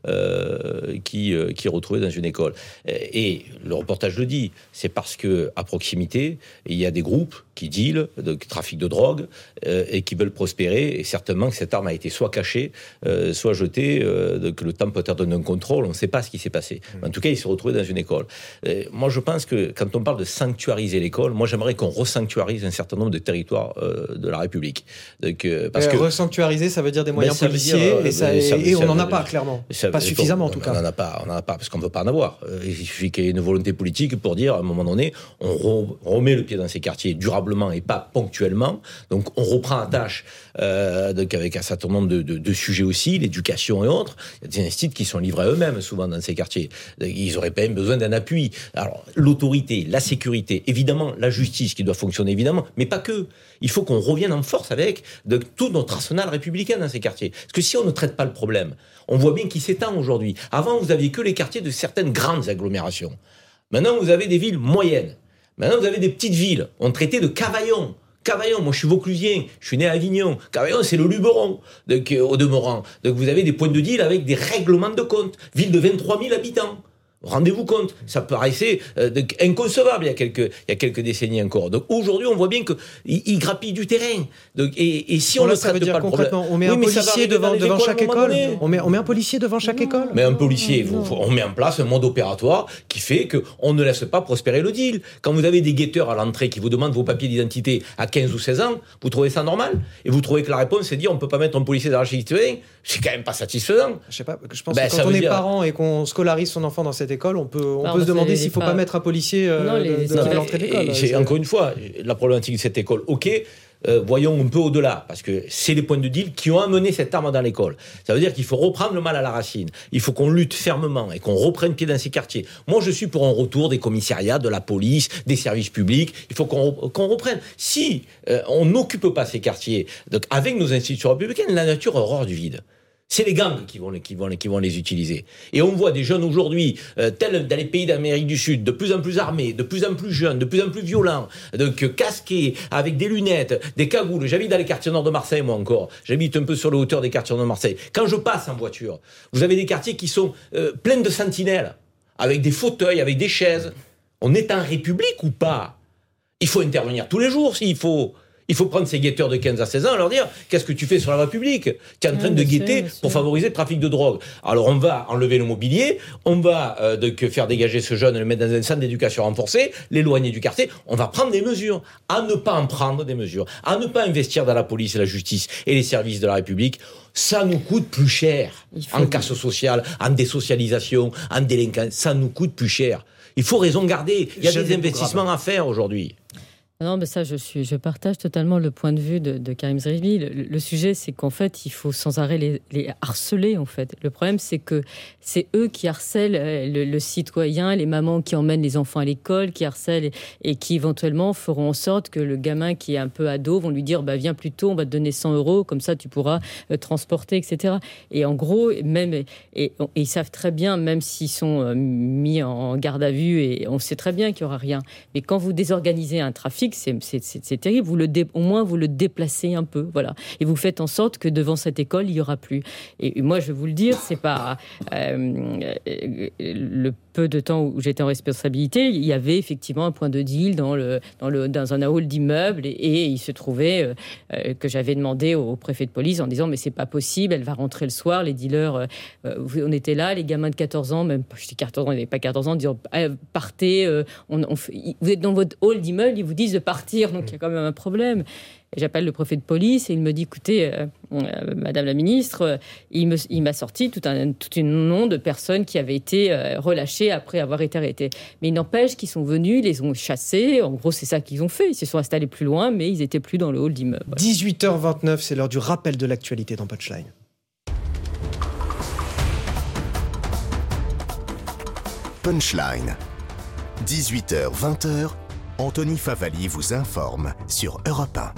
euh, qui, euh, qui est retrouvée dans une école. Et le reportage le dit, c'est parce que à proximité, il y a des groupes qui dealent, de trafic de drogue, euh, et qui veulent prospérer. Et certainement que cette arme a été soit cachée, euh, soit jetée, euh, que le temps peut être d'un contrôle. On ne sait pas ce qui s'est passé. En tout cas, il s'est retrouvé dans une école. Et moi, je pense que quand on parle de sanctuariser l'école, moi, j'aimerais qu'on resanctuarise un certain nombre de territoires euh, de la République. Donc, euh, parce euh, que resanctuariser, ça veut dire des moyens policiers, dire, euh, et, ça, ça, et, et on n'en a pas, clairement. Ça, pas suffisamment, en tout on, cas. On n'en a pas, on n'en a pas, parce qu'on ne veut pas en avoir. Il suffit qu'il y ait une volonté politique pour dire, à un moment donné, on remet le pied dans ces quartiers durablement, durablement et pas ponctuellement. Donc on reprend à tâche euh, donc avec un certain nombre de, de, de sujets aussi, l'éducation et autres. Il y a des instituts qui sont livrés à eux-mêmes souvent dans ces quartiers. Ils auraient pas même besoin d'un appui. Alors l'autorité, la sécurité, évidemment la justice qui doit fonctionner évidemment, mais pas que. Il faut qu'on revienne en force avec de, tout notre arsenal républicain dans ces quartiers. Parce que si on ne traite pas le problème, on voit bien qu'il s'étend aujourd'hui. Avant, vous aviez que les quartiers de certaines grandes agglomérations. Maintenant, vous avez des villes moyennes. Maintenant, vous avez des petites villes. On traitait de Cavaillon. Cavaillon, moi je suis vauclusien, je suis né à Avignon. Cavaillon, c'est le Luberon, donc, euh, au demeurant. Donc vous avez des points de deal avec des règlements de compte. Ville de vingt-trois mille habitants. Rendez-vous compte, ça paraissait euh, inconcevable il y a quelques il y a quelques décennies encore. Donc aujourd'hui, on voit bien que il, il grappille du terrain. Donc et, et si bon, on là, ne traite pas le problème, on met oui, un policier devant devant chaque école. On met on met un policier devant chaque non. école. Mais un policier, vous, on met en place un mode opératoire qui fait que on ne laisse pas prospérer le deal. Quand vous avez des guetteurs à l'entrée qui vous demandent vos papiers d'identité à quinze ou seize ans, vous trouvez ça normal? Et vous trouvez que la réponse c'est de dire on peut pas mettre un policier dans l'archive citoyen? C'est quand même pas satisfaisant. Je sais pas, je pense ben, que quand on est dire... parent et qu'on scolarise son enfant dans cette école, on peut on Alors, peut se demander les, s'il ne faut pas... pas mettre un policier euh, non, les, de, de, de l'entrée de l'école. C'est, encore une fois, la problématique de cette école, ok, euh, voyons un peu au-delà, parce que c'est les points de deal qui ont amené cette arme dans l'école. Ça veut dire qu'il faut reprendre le mal à la racine. Il faut qu'on lutte fermement et qu'on reprenne pied dans ces quartiers. Moi, je suis pour un retour des commissariats, de la police, des services publics. Il faut qu'on, qu'on reprenne. Si euh, on n'occupe pas ces quartiers, donc avec nos institutions républicaines, la nature a horreur du vide. C'est les gangs qui vont les, qui vont les, qui vont les utiliser. Et on voit des jeunes aujourd'hui, euh, tels dans les pays d'Amérique du Sud, de plus en plus armés, de plus en plus jeunes, de plus en plus violents, donc euh, casqués, avec des lunettes, des cagoules. J'habite dans les quartiers nord de Marseille, moi encore. J'habite un peu sur les hauteurs des quartiers nord de Marseille. Quand je passe en voiture, vous avez des quartiers qui sont euh, pleins de sentinelles, avec des fauteuils, avec des chaises. On est en République ou pas? Il faut intervenir tous les jours s'il faut. Il faut prendre ces guetteurs de quinze à seize ans et leur dire « Qu'est-ce que tu fais sur la voie publique ? Tu es en train oui, de guetter sûr, pour sûr. favoriser le trafic de drogue. » Alors on va enlever le mobilier, on va euh, donc faire dégager ce jeune, le mettre dans un centre d'éducation renforcé, l'éloigner du quartier. On va prendre des mesures. À ne pas en prendre des mesures. À ne pas investir dans la police et la justice et les services de la République. Ça nous coûte plus cher. En casse sociale, en désocialisation, en délinquance. Ça nous coûte plus cher. Il faut raison garder. Il y a Je des investissements grave. à faire aujourd'hui. Non, mais ça, je, suis, je partage totalement le point de vue de, de Karim Zeribi. Le, le sujet, c'est qu'en fait, il faut sans arrêt les, les harceler, en fait. Le problème, c'est que c'est eux qui harcèlent le, le citoyen, les mamans qui emmènent les enfants à l'école, qui harcèlent et, et qui, éventuellement, feront en sorte que le gamin qui est un peu ado vont lui dire bah, « Viens plus tôt, on va te donner cent euros, comme ça, tu pourras euh, transporter, et cetera » Et en gros, même, et, et, et ils savent très bien, même s'ils sont euh, mis en garde à vue, et on sait très bien qu'il n'y aura rien. Mais quand vous désorganisez un trafic, C'est, c'est, c'est, c'est terrible. Vous le dé, au moins, vous le déplacez un peu, voilà. Et vous faites en sorte que devant cette école, il n'y aura plus. Et moi, je vais vous le dire, c'est pas euh, le peu de temps où j'étais en responsabilité, il y avait effectivement un point de deal dans le dans le dans un hall d'immeuble, et, et il se trouvait euh, que j'avais demandé au préfet de police en disant mais c'est pas possible, elle va rentrer le soir, les dealers. Euh, on était là, les gamins de quatorze ans, même je dis quatorze ans, ils n'avaient pas quatorze ans, disant partez, euh, on, on, vous êtes dans votre hall d'immeuble, ils vous disent de partir, donc il y a quand même un problème. Et j'appelle le préfet de police et il me dit écoutez, euh, euh, Madame la ministre, euh, il, me, il m'a sorti tout un tout un nom de personnes qui avaient été euh, relâchées après avoir été arrêtées. Mais il n'empêche qu'ils sont venus, ils les ont chassés. En gros, c'est ça qu'ils ont fait. Ils se sont installés plus loin, mais ils n'étaient plus dans le hall d'immeuble. Voilà. dix-huit heures vingt-neuf, c'est l'heure du rappel de l'actualité dans Punchline. Punchline. dix-huit heures vingt, Anthony Favali vous informe sur Europe un.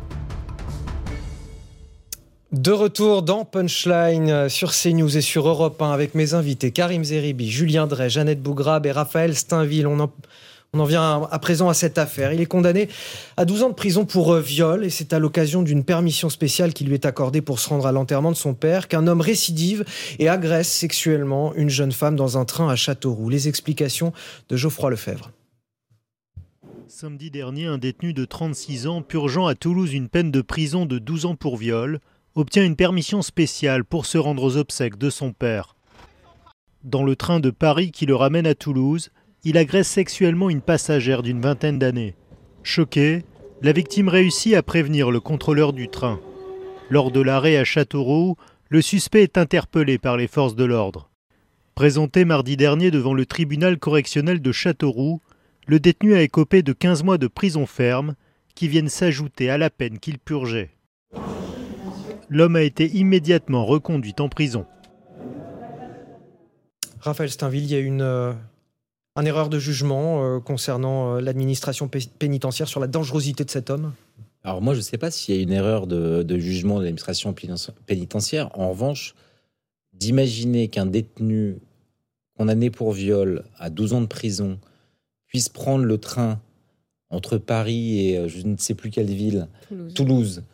De retour dans Punchline sur CNews et sur Europe un avec mes invités Karim Zeribi, Julien Drey, Jeannette Bougrabe et Raphaël Steinville. On en, on en vient à présent à cette affaire. Il est condamné à douze ans de prison pour viol et c'est à l'occasion d'une permission spéciale qui lui est accordée pour se rendre à l'enterrement de son père qu'un homme récidive et agresse sexuellement une jeune femme dans un train à Châteauroux. Les explications de Geoffroy Lefebvre. Samedi dernier, un détenu de trente-six ans, purgeant à Toulouse une peine de prison de douze ans pour viol, obtient une permission spéciale pour se rendre aux obsèques de son père. Dans le train de Paris qui le ramène à Toulouse, il agresse sexuellement une passagère d'une vingtaine d'années. Choquée, la victime réussit à prévenir le contrôleur du train. Lors de l'arrêt à Châteauroux, le suspect est interpellé par les forces de l'ordre. Présenté mardi dernier devant le tribunal correctionnel de Châteauroux, le détenu a écopé de quinze mois de prison ferme, qui viennent s'ajouter à la peine qu'il purgeait. L'homme a été immédiatement reconduit en prison. Raphaël Steinville, il y a une, euh, une erreur de jugement euh, concernant euh, l'administration p- pénitentiaire sur la dangerosité de cet homme. Alors moi, je ne sais pas s'il y a une erreur de, de jugement de l'administration pénitentiaire. En revanche, d'imaginer qu'un détenu condamné pour viol à douze ans de prison puisse prendre le train entre Paris et je ne sais plus quelle ville, Toulouse, Toulouse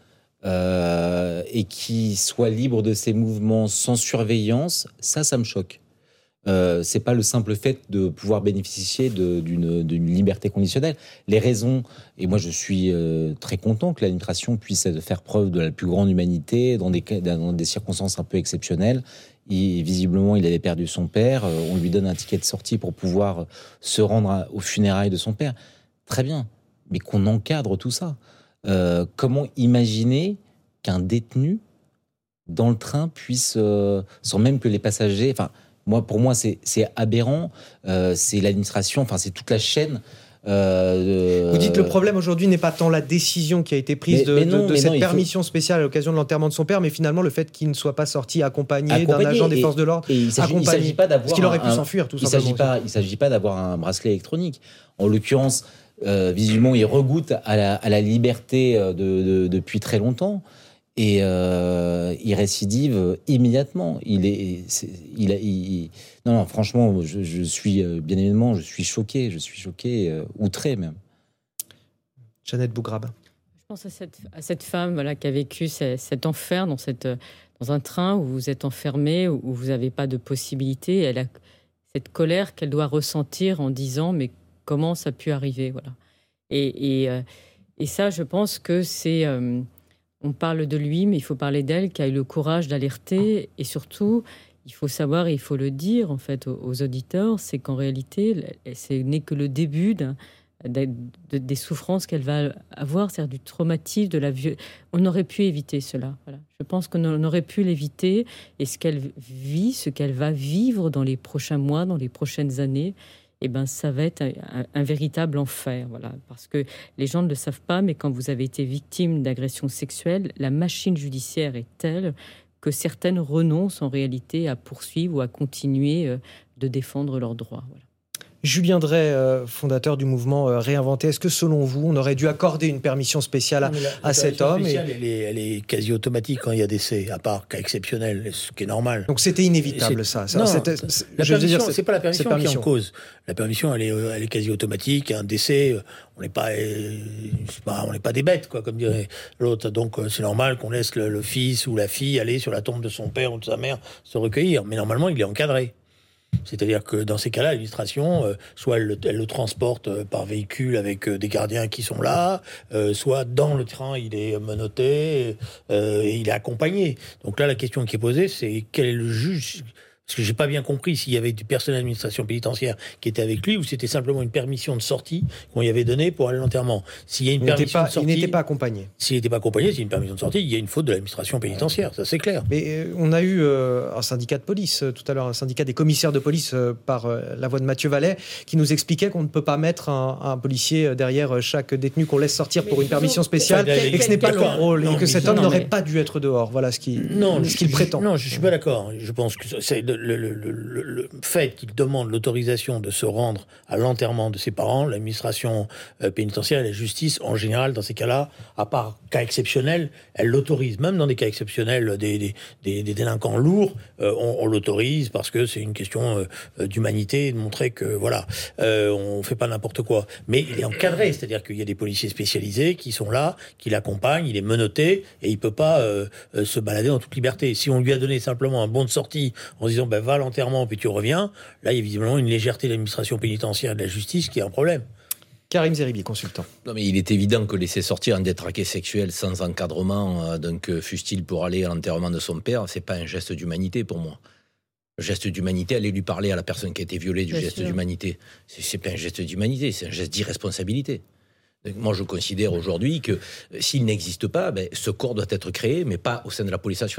euh, et qui soit libre de ses mouvements sans surveillance, ça, ça me choque. Euh, c'est pas le simple fait de pouvoir bénéficier de, d'une, d'une liberté conditionnelle. Les raisons, et moi je suis euh, très content que l'administration puisse faire preuve de la plus grande humanité dans des, dans des circonstances un peu exceptionnelles. Il, visiblement, il avait perdu son père. On lui donne un ticket de sortie pour pouvoir se rendre à, aux funérailles de son père. Très bien, mais qu'on encadre tout ça. Euh, comment imaginer qu'un détenu dans le train puisse, euh, sans même que les passagers... Enfin, moi, pour moi, c'est, c'est aberrant. Euh, c'est l'administration, enfin, c'est toute la chaîne. Euh, Vous dites le problème aujourd'hui n'est pas tant la décision qui a été prise mais, de, mais non, de, de cette non, permission faut... spéciale à l'occasion de l'enterrement de son père, mais finalement le fait qu'il ne soit pas sorti accompagné, accompagné d'un agent des forces de l'ordre. Et il s'agit, il s'agit pas d'avoir parce qu'il aurait pu un, s'enfuir, tout il simplement. S'agit pas, il ne s'agit pas d'avoir un bracelet électronique. En l'occurrence, euh, visiblement, il regoute à la, à la liberté de, de, depuis très longtemps. Et euh, il récidive immédiatement. Il est, c'est, il, il, non, non, franchement, je, je suis bien évidemment, je suis choqué, je suis choqué, euh, outré même. Jeannette Bougrab. Je pense à cette, à cette femme, voilà, qui a vécu cet, cet enfer dans cette, dans un train où vous êtes enfermé, où vous n'avez pas de possibilité. Elle a cette colère qu'elle doit ressentir en disant, mais comment ça a pu arriver, voilà. Et, et, et ça, je pense que c'est euh, on parle de lui, mais il faut parler d'elle, qui a eu le courage d'alerter. Et surtout, il faut savoir, et il faut le dire en fait aux, aux auditeurs, c'est qu'en réalité, ce n'est que le début d'un, de, de, des souffrances qu'elle va avoir, c'est-à-dire du traumatisme, de la violence. On aurait pu éviter cela. Voilà. Je pense qu'on aurait pu l'éviter. Et ce qu'elle vit, ce qu'elle va vivre dans les prochains mois, dans les prochaines années, eh ben, ça va être un, un, un véritable enfer, voilà. Parce que les gens ne le savent pas, mais quand vous avez été victime d'agressions sexuelles, la machine judiciaire est telle que certaines renoncent en réalité à poursuivre ou à continuer de défendre leurs droits. Voilà. Julien Drey, euh, fondateur du mouvement euh, Réinventer, est-ce que selon vous, on aurait dû accorder une permission spéciale à, non, la, à cet homme spéciale, et... elle, est, elle est quasi automatique quand il y a décès, à part cas exceptionnel, ce qui est normal. Donc c'était inévitable, ça. ça non, c'était, c'est, la je permission, veux dire, c'est pas la permission, permission qui est en cause. La permission, elle est, elle est quasi automatique. Un décès, on n'est pas, pas, on n'est pas des bêtes, quoi, comme dirait l'autre. Donc c'est normal qu'on laisse le, le fils ou la fille aller sur la tombe de son père ou de sa mère se recueillir. Mais normalement, il est encadré. C'est-à-dire que dans ces cas-là, l'administration, euh, soit elle le, elle le transporte euh, par véhicule avec euh, des gardiens qui sont là, euh, soit dans le train, il est menotté euh, et il est accompagné. Donc là, la question qui est posée, c'est quel est le juge ? Parce que j'ai pas bien compris s'il y avait du personnel d'administration pénitentiaire qui était avec lui ou c'était simplement une permission de sortie qu'on lui avait donnée pour aller à l'enterrement. S'il y a une il permission pas, de sortie, il n'était pas accompagné. S'il n'était pas accompagné, c'est une permission de sortie. Il y a une faute de l'administration pénitentiaire, ça c'est clair. Mais euh, on a eu euh, un syndicat de police euh, tout à l'heure, un syndicat des commissaires de police euh, par euh, la voix de Mathieu Vallet, qui nous expliquait qu'on ne peut pas mettre un, un policier derrière chaque détenu qu'on laisse sortir mais pour une permission spéciale enfin, et que ce n'est pas leur rôle non, et que cet non, homme n'aurait mais... pas dû être dehors. Voilà ce qu'il, non, ce qu'il je, prétend. Non, je suis pas d'accord. Je pense que c'est le, le, le, le le fait qu'il demande l'autorisation de se rendre à l'enterrement de ses parents, l'administration pénitentiaire et la justice, en général, dans ces cas-là, à part cas exceptionnels, elle l'autorise. Même dans des cas exceptionnels, des, des, des, des délinquants lourds, euh, on, on l'autorise parce que c'est une question euh, d'humanité, de montrer que, voilà, euh, on fait pas n'importe quoi. Mais il est encadré, c'est-à-dire qu'il y a des policiers spécialisés qui sont là, qui l'accompagnent, il est menotté et il peut pas euh, se balader en toute liberté. Si on lui a donné simplement un bon de sortie en disant, ben, va à l'enterrement, puis tu reviens, là, il y a visiblement une légèreté de l'administration pénitentiaire et de la justice qui est un problème. Karim Zeribi, consultant. Non, mais il est évident que laisser sortir un détraqué sexuel sans encadrement, euh, donc fût-il pour aller à l'enterrement de son père, c'est pas un geste d'humanité pour moi. Le geste d'humanité, aller lui parler à la personne qui a été violée du Bien geste sûr. d'humanité, c'est, c'est pas un geste d'humanité, c'est un geste d'irresponsabilité. Donc, moi, je considère aujourd'hui que euh, s'il n'existe pas, ben, ce corps doit être créé, mais pas au sein de la police nationale,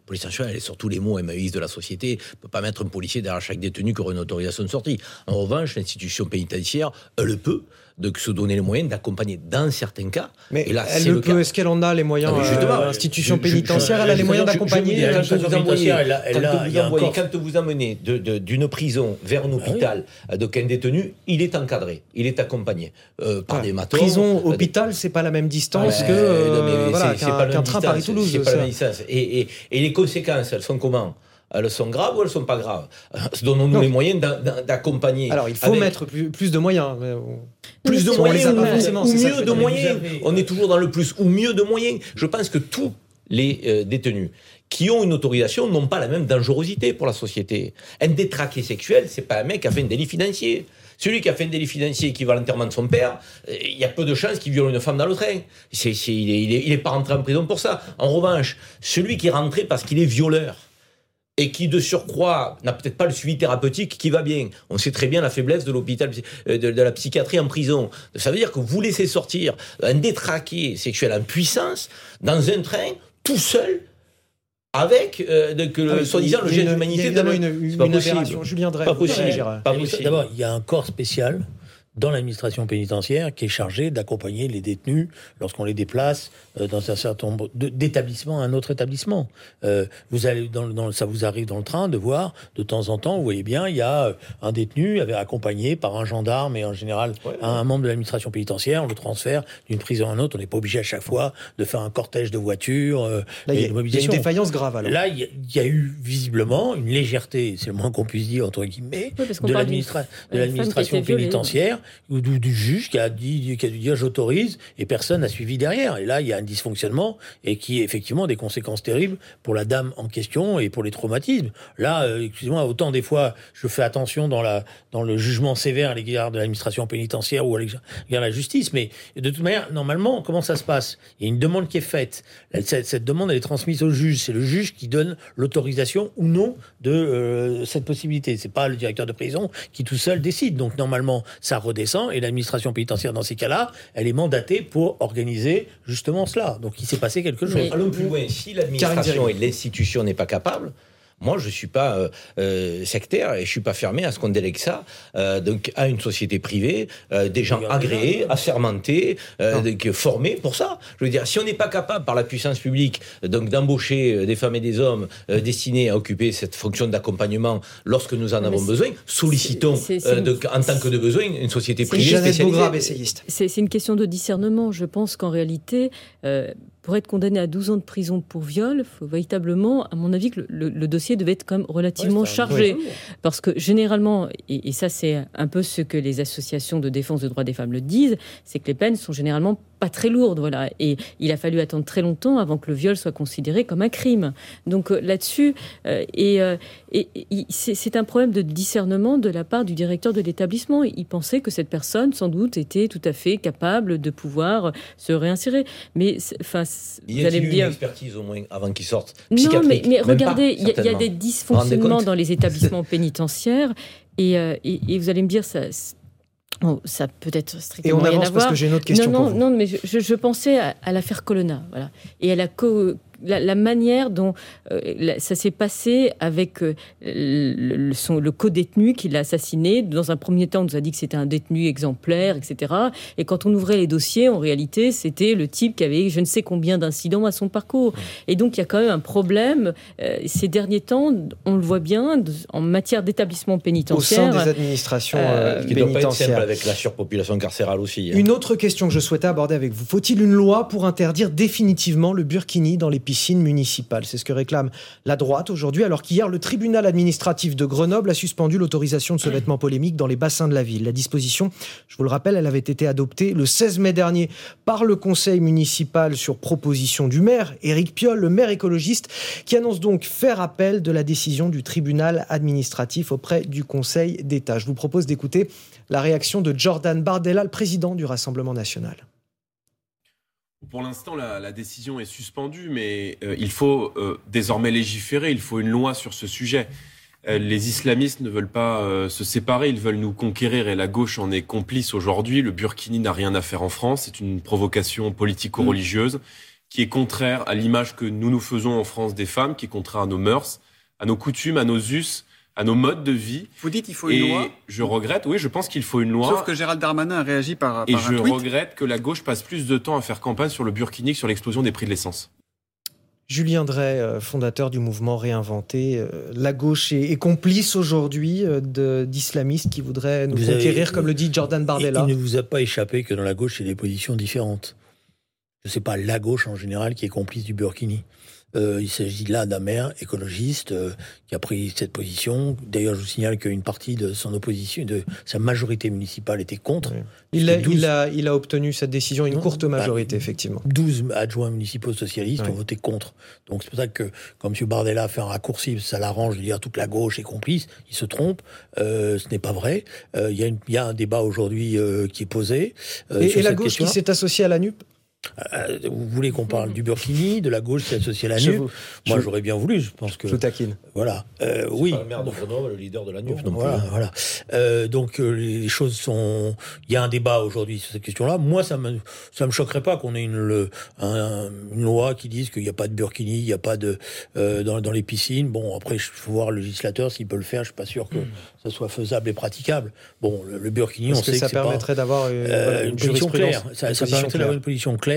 La police nationale, elle est sur tous les mots émaïstes de la société. On ne peut pas mettre un policier derrière chaque détenu qui aurait une autorisation de sortie. En revanche, l'institution pénitentiaire, elle peut de se donner les moyens d'accompagner dans certains cas. Mais et là, elle c'est le le peut, cas. est-ce qu'elle en a les moyens? euh, L'institution pénitentiaire, elle a les moyens d'accompagner. Quand je- je- vous je- envoyez, elle a- elle quand a- vous il y a envoyez- encore- quand vous emmenez de- de- d'une prison vers un hôpital de qu'un détenu, il est encadré, il est accompagné euh, par Ouais. des matons. Prison, hôpital, c'est pas la même distance Ouais, que euh, non, mais voilà, c'est- c'est qu'un pas la qu'un même train distance, Paris-Toulouse. c'est pas la ça. même distance. Et, et, et les conséquences, elles sont comment? Elles sont graves ou elles sont pas graves? Donnons-nous Non. les moyens d'a- d'a- d'accompagner. Alors, il faut avec mettre plus, plus de moyens. mais on- plus de on moyens les a ou, pas forcément, ou c'est ça que je mieux veux de dire. moyens. Vous avez- On est toujours dans le plus ou mieux de moyens. Je pense que tous les euh, détenus qui ont une autorisation n'ont pas la même dangerosité pour la société. Un détraqué sexuel, c'est pas un mec qui a fait un délit financier. Celui qui a fait un délit financier et qui va à l'enterrement de son père, euh, il y a peu de chances qu'il viole une femme dans le train. C'est, c'est, il, est, il, est, il est pas rentré en prison pour ça. En revanche, celui qui est rentré parce qu'il est violeur, et qui, de surcroît, n'a peut-être pas le suivi thérapeutique qui va bien. On sait très bien la faiblesse de l'hôpital, de, de la psychiatrie en prison. Ça veut dire que vous laissez sortir un détraqué sexuel en puissance dans un train, tout seul, avec, euh, de, que, Ah oui, soi-disant, le il y a geste une- d'humanité. il y a évidemment de- une- c'est pas une possible. aberration. Julien Drey, Pas vous possible. réagirez. Pas Mais possible. D'abord, il y a un corps spécial dans l'administration pénitentiaire qui est chargé d'accompagner les détenus lorsqu'on les déplace euh, dans un certain nombre de- d'établissements à un autre établissement. Euh, vous allez dans, le- dans, le- ça vous arrive dans le train de voir de temps en temps, vous voyez bien, il y a euh, un détenu avait accompagné par un gendarme et en général Ouais. un, un membre de l'administration pénitentiaire. On le transfère d'une prison à une autre. On n'est pas obligé à chaque fois de faire un cortège de voitures euh, Là, il y a- et de il y a une mobilisation. défaillance grave, alors. Là, il y, a- il y a eu visiblement une légèreté, c'est le moins qu'on puisse dire entre guillemets, Oui, parce qu'on de, parle l'administra- d'une- de d'une femme l'administration qui a été violée. pénitentiaire ou du, du juge qui a dit, qui a dû dire j'autorise et personne n'a suivi derrière. Et là, il y a un dysfonctionnement et qui a effectivement des conséquences terribles pour la dame en question et pour les traumatismes. Là, euh, excusez-moi, autant des fois je fais attention dans la dans le jugement sévère à l'égard de l'administration pénitentiaire ou à l'égard de la justice, mais de toute manière, normalement, comment ça se passe? Il y a une demande qui est faite. Cette, cette demande, elle est transmise au juge. C'est le juge qui donne l'autorisation ou non de euh, cette possibilité. C'est pas le directeur de prison qui tout seul décide. Donc normalement, ça redescend et l'administration pénitentiaire, dans ces cas-là, elle est mandatée pour organiser justement cela. Donc il s'est passé quelque chose. Mais- Allons plus loin. Si Karine l'administration Zeri. et l'institution n'est pas capable, moi, je ne suis pas euh, euh, sectaire et je ne suis pas fermé à ce qu'on délègue ça euh, donc, à une société privée, euh, des gens Regardez agréés, là. assermentés, euh, donc, formés pour ça. Je veux dire, si on n'est pas capable par la puissance publique donc d'embaucher euh, des femmes et des hommes euh, destinés à occuper cette fonction d'accompagnement lorsque nous en Mais avons c'est- besoin, sollicitons c'est- c'est euh, une- donc, en tant que de besoin une société c'est privée Jeannette spécialisée. Bograb, essayiste. C'est c'est une question de discernement. Je pense qu'en réalité, euh, pour être condamné à douze ans de prison pour viol, il faut véritablement, à mon avis, que le, le- le dossier devait être quand même relativement Ouais, c'est un- chargé. oui. Parce que généralement, et, et ça c'est un peu ce que les associations de défense des droits des femmes le disent, c'est que les peines sont généralement pas très lourdes. Voilà. Et il a fallu attendre très longtemps avant que le viol soit considéré comme un crime. Donc euh, là-dessus, euh, et, euh, et, et c'est c'est un problème de discernement de la part du directeur de l'établissement. Il pensait que cette personne, sans doute, était tout à fait capable de pouvoir se réinsérer. Mais c'est- enfin, Y vous allez a-t-il me eu dire... une expertise au moins avant qu'il sorte Non, mais, psychiatrique? mais Même regardez, pas, il y, a- il y a certainement. des Vous vous rendez dysfonctionnements compte dans les établissements pénitentiaires et, euh, et, et vous allez me dire, ça, bon, ça peut être Et strictement on rien avance à parce voir. que j'ai une autre question non, pour non, vous. non, mais je, je, je pensais à, à l'affaire Colonna, voilà, et à la co- La, la manière dont euh, la, ça s'est passé avec euh, le, le, son, le co-détenu qui l'a assassiné. Dans un premier temps, on nous a dit que c'était un détenu exemplaire, et cetera. Et quand on ouvrait les dossiers, en réalité, c'était le type qui avait je ne sais combien d'incidents à son parcours. Et donc, il y a quand même un problème. Euh, ces derniers temps, on le voit bien, de, en matière d'établissement Au pénitentiaire. sein des administrations euh, euh, Ce qui ne doit pas être simple pénitentiaires. avec la surpopulation carcérale aussi. hein. Une autre question que je souhaitais aborder avec vous. Faut-il une loi pour interdire définitivement le burkini dans les piscines municipales? C'est ce que réclame la droite aujourd'hui, alors qu'hier, le tribunal administratif de Grenoble a suspendu l'autorisation de ce vêtement polémique dans les bassins de la ville. La disposition, je vous le rappelle, elle avait été adoptée le seize mai dernier par le conseil municipal sur proposition du maire, Éric Piolle, le maire écologiste, qui annonce donc faire appel de la décision du tribunal administratif auprès du Conseil d'État. Je vous propose d'écouter la réaction de Jordan Bardella, le président du Rassemblement national. Pour l'instant, la, la décision est suspendue, mais euh, il faut euh, désormais légiférer, il faut une loi sur ce sujet. Euh, les islamistes ne veulent pas euh, se séparer, ils veulent nous conquérir et la gauche en est complice aujourd'hui. Le burkini n'a rien à faire en France, c'est une provocation politico-religieuse qui est contraire à l'image que nous nous faisons en France des femmes, qui est contraire à nos mœurs, à nos coutumes, à nos us, à nos modes de vie. Vous dites qu'il faut une et loi. Je regrette, oui, je pense qu'il faut une loi. Sauf que Gérald Darmanin a réagi par, et par un je tweet. regrette que la gauche passe plus de temps à faire campagne sur le burkini que sur l'explosion des prix de l'essence. Julien Drey, fondateur du mouvement Réinventé, la gauche est, est complice aujourd'hui de, d'islamistes qui voudraient nous vous conquérir, avez, comme le dit Jordan Bardella. Il ne vous a pas échappé que dans la gauche, il y a des positions différentes. Ce n'est pas la gauche en général qui est complice du burkini. Euh, il s'agit là d'un maire écologiste euh, qui a pris cette position. D'ailleurs, je vous signale qu'une partie de son opposition, de sa majorité municipale était contre. Oui. Il, a, douze... il, a, il a obtenu cette décision, une non, courte majorité, bah, effectivement. douze adjoints municipaux socialistes oui. ont voté contre. Donc c'est pour ça que, quand M. Bardella a fait un raccourci, ça l'arrange de dire toute la gauche est complice, il se trompe. Euh, ce n'est pas vrai. Euh, il y a une, il y a un débat aujourd'hui euh, qui est posé. Euh, et, et la gauche qui s'est associée à la N U P ? Euh, vous voulez qu'on parle du burkini, de la gauche qui est associée à la N U P ? Moi, j'aurais bien voulu, je pense que... Je vous taquine. Voilà. Euh, oui. Pas le maire de Grenoble, le leader de la N U P. Donc, voilà, voilà. Euh, donc, euh, les choses sont... Il y a un débat aujourd'hui sur cette question-là. Moi, ça me, ça me choquerait pas qu'on ait une, le, un, une loi qui dise qu'il n'y a pas de burkini, il n'y a pas de... Euh, dans, dans les piscines. Bon, après, il faut voir le législateur s'il peut le faire. Je suis pas sûr que mmh. ça soit faisable et praticable. Bon, le, le burkini, Est-ce on que sait ça que c'est permettrait pas, d'avoir une, euh, voilà, une, une position claire. Ça, une ça permettrait d'avoir une position claire.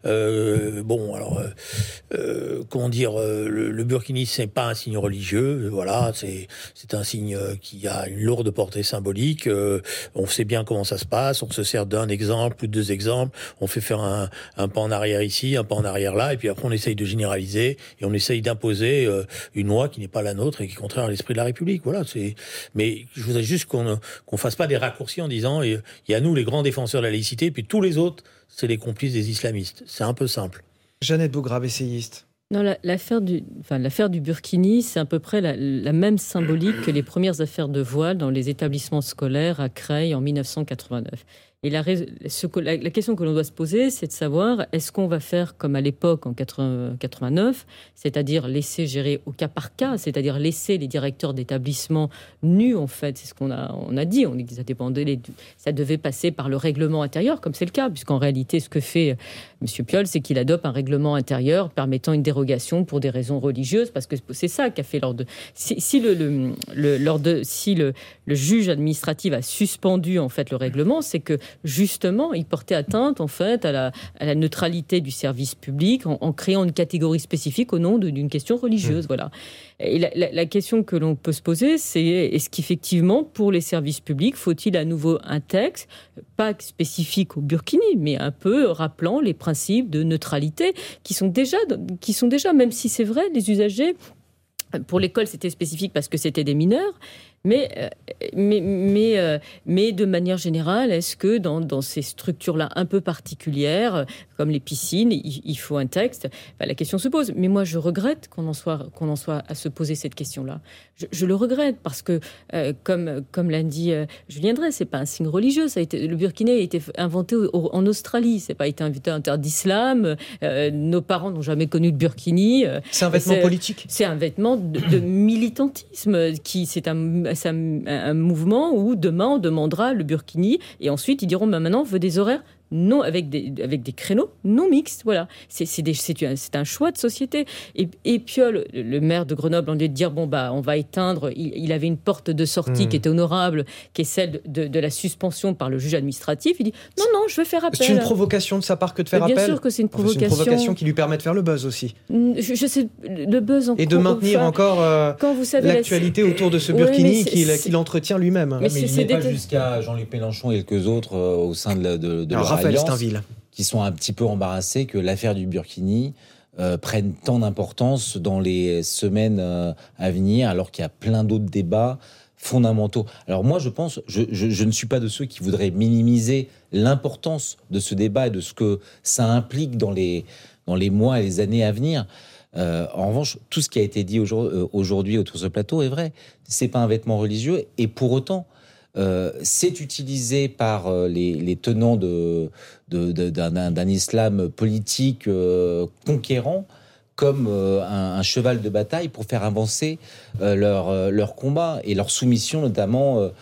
Euh, bon, alors, euh, euh, comment dire, euh, le, le burkini, c'est pas un signe religieux, voilà, c'est c'est un signe qui a une lourde portée symbolique. Euh, on sait bien comment ça se passe, on se sert d'un exemple ou de deux exemples, on fait faire un, un pas en arrière ici, un pas en arrière là, et puis après on essaye de généraliser et on essaye d'imposer euh, une loi qui n'est pas la nôtre et qui est contraire à l'esprit de la République. Voilà, c'est. Mais je voudrais juste qu'on qu'on fasse pas des raccourcis en disant il y a nous les grands défenseurs de la laïcité, puis tous les autres c'est les complices des islamistes. C'est un peu simple. Jeannette Bougrabe, essayiste. Non, la, l'affaire, du, enfin, l'affaire du burkini, c'est à peu près la, la même symbolique que les premières affaires de voile dans les établissements scolaires à Creil en dix-neuf cent quatre-vingt-neuf. Et la, ce, la, la question que l'on doit se poser, c'est de savoir, est-ce qu'on va faire comme à l'époque en quatre-vingt-neuf, c'est-à-dire laisser gérer au cas par cas, c'est-à-dire laisser les directeurs d'établissements nus, en fait, c'est ce qu'on a, on a dit, on dit que ça dépendait, les, ça devait passer par le règlement intérieur, comme c'est le cas, puisqu'en réalité, ce que fait M. Piolle, c'est qu'il adopte un règlement intérieur permettant une dérogation pour des raisons religieuses, parce que c'est ça qu'a fait lors de... Si, si, le, le, le, lors de, si le, le juge administratif a suspendu, en fait, le règlement, c'est que justement, il portait atteinte en fait à la, à la neutralité du service public en, en créant une catégorie spécifique au nom de, d'une question religieuse. Mmh. Voilà. Et la, la, la question que l'on peut se poser, c'est est-ce qu'effectivement, pour les services publics, faut-il à nouveau un texte, pas spécifique au burkini, mais un peu rappelant les principes de neutralité qui sont déjà, qui sont déjà même si c'est vrai, les usagers, pour l'école, c'était spécifique parce que c'était des mineurs. Mais, mais, mais, mais de manière générale, est-ce que dans, dans ces structures-là un peu particulières, comme les piscines, il, il faut un texte ? Enfin, la question se pose. Mais moi, je regrette qu'on en soit, qu'on en soit à se poser cette question-là. Je, je le regrette parce que, euh, comme, comme l'a dit euh, Julien Drey, c'est pas un signe religieux. Ça a été, le burkini a été inventé au, au, en Australie. C'est pas été inventé en terre d'islam. Euh, nos parents n'ont jamais connu de burkini. C'est un vêtement c'est, politique. C'est un vêtement de, de militantisme. Qui, c'est un C'est un, un mouvement où demain on demandera le burkini et ensuite ils diront bah, maintenant on veut des horaires non avec des avec des créneaux non mixtes. Voilà, c'est c'est, des, c'est, un, c'est un choix de société. Et, et Piolle, le maire de Grenoble, on lieu de dire bon bah on va éteindre. Il, il avait une porte de sortie mmh. qui était honorable, qui est celle de, de la suspension par le juge administratif. Il dit non non, je vais faire appel. C'est une provocation de sa part que de faire bien appel. Bien sûr que c'est une provocation. Enfin, c'est une provocation qui lui permet de faire le buzz aussi. Je, je sais le buzz en et de maintenir enfin, encore euh, quand vous savez, l'actualité la... autour de ce burkini ouais, qu'il, qu'il entretient lui-même. Mais, mais c'est, il n'est c'est pas des... jusqu'à Jean-Luc Mélenchon et quelques autres euh, au sein de, la, de, de leur Raphaël alliance Steinville. Qui sont un petit peu embarrassés que l'affaire du burkini euh, prenne tant d'importance dans les semaines euh, à venir, alors qu'il y a plein d'autres débats fondamentaux. Alors moi, je pense, je, je, je ne suis pas de ceux qui voudraient minimiser l'importance de ce débat et de ce que ça implique dans les, dans les mois et les années à venir. Euh, en revanche, tout ce qui a été dit aujourd'hui, aujourd'hui autour de ce plateau est vrai. C'est pas un vêtement religieux et pour autant, Euh, c'est utilisé par euh, les, les tenants de, de, de, d'un, d'un islam politique euh, conquérant comme euh, un, un cheval de bataille pour faire avancer euh, leur, euh, leur combat et leur soumission notamment euh,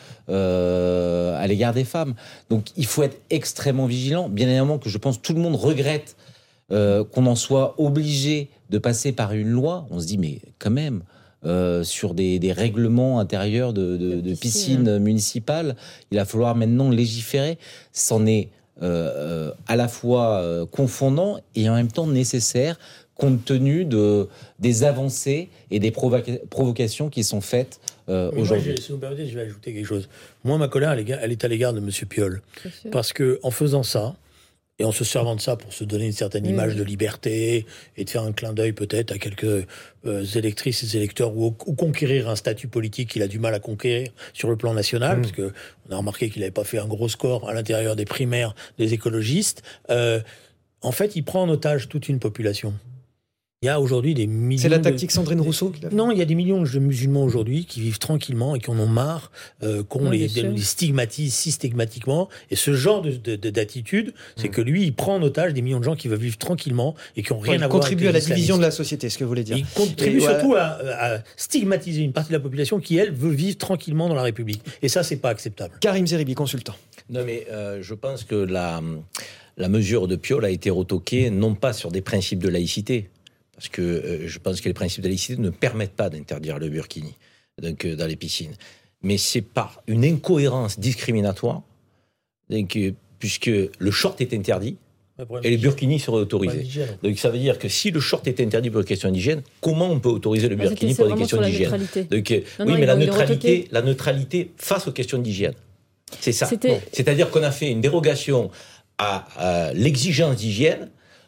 euh, à l'égard des femmes. Donc il faut être extrêmement vigilant. Bien évidemment que je pense que tout le monde regrette euh, qu'on en soit obligé de passer par une loi. On se dit, mais quand même, euh, sur des, des règlements intérieurs de, de, de piscines municipales, il va falloir maintenant légiférer. C'en est euh, à la fois euh, confondant et en même temps nécessaire, compte tenu de, des avancées et des provoca- provocations qui sont faites euh, aujourd'hui. Moi, si vous me permettez, je vais ajouter quelque chose. Moi, ma colère, elle est, elle est à l'égard de M. Piolle. Parce qu'en faisant ça, et en se servant de ça pour se donner une certaine oui, image oui. de liberté, et de faire un clin d'œil peut-être à quelques euh, électrices et électeurs, ou, ou conquérir un statut politique qu'il a du mal à conquérir sur le plan national, mmh. parce qu'on a remarqué qu'il n'avait pas fait un gros score à l'intérieur des primaires des écologistes, euh, en fait, il prend en otage toute une population. Il y a aujourd'hui des millions... C'est la tactique de... Sandrine Rousseau qui l'a fait. Non, il y a des millions de musulmans aujourd'hui qui vivent tranquillement et qui en ont marre, euh, qu'on oui, les, les stigmatise systématiquement. Et ce genre de, de, d'attitude, c'est mmh. que lui, il prend en otage des millions de gens qui veulent vivre tranquillement et qui n'ont rien ouais, à voir avec les islamistes. Il contribue à la division de la société, ce que vous voulez dire. Il contribue et surtout voilà. à, à stigmatiser une partie de la population qui, elle, veut vivre tranquillement dans la République. Et ça, c'est pas acceptable. Karim Zeribi, consultant. Non, mais euh, je pense que la, la mesure de Piolle a été retoquée, non pas sur des principes de laïcité, parce que euh, je pense que les principes de laïcité ne permettent pas d'interdire le burkini donc, euh, dans les piscines. Mais c'est par une incohérence discriminatoire, donc, euh, puisque le short est interdit et les burkinis seraient autorisés. Donc ça veut dire que si le short est interdit pour des questions d'hygiène, comment on peut autoriser le burkini pour des questions d'hygiène? Donc, euh, non, Oui, non, mais la neutralité, la neutralité face aux questions d'hygiène. C'est ça. C'était... C'est-à-dire qu'on a fait une dérogation à, à l'exigence d'hygiène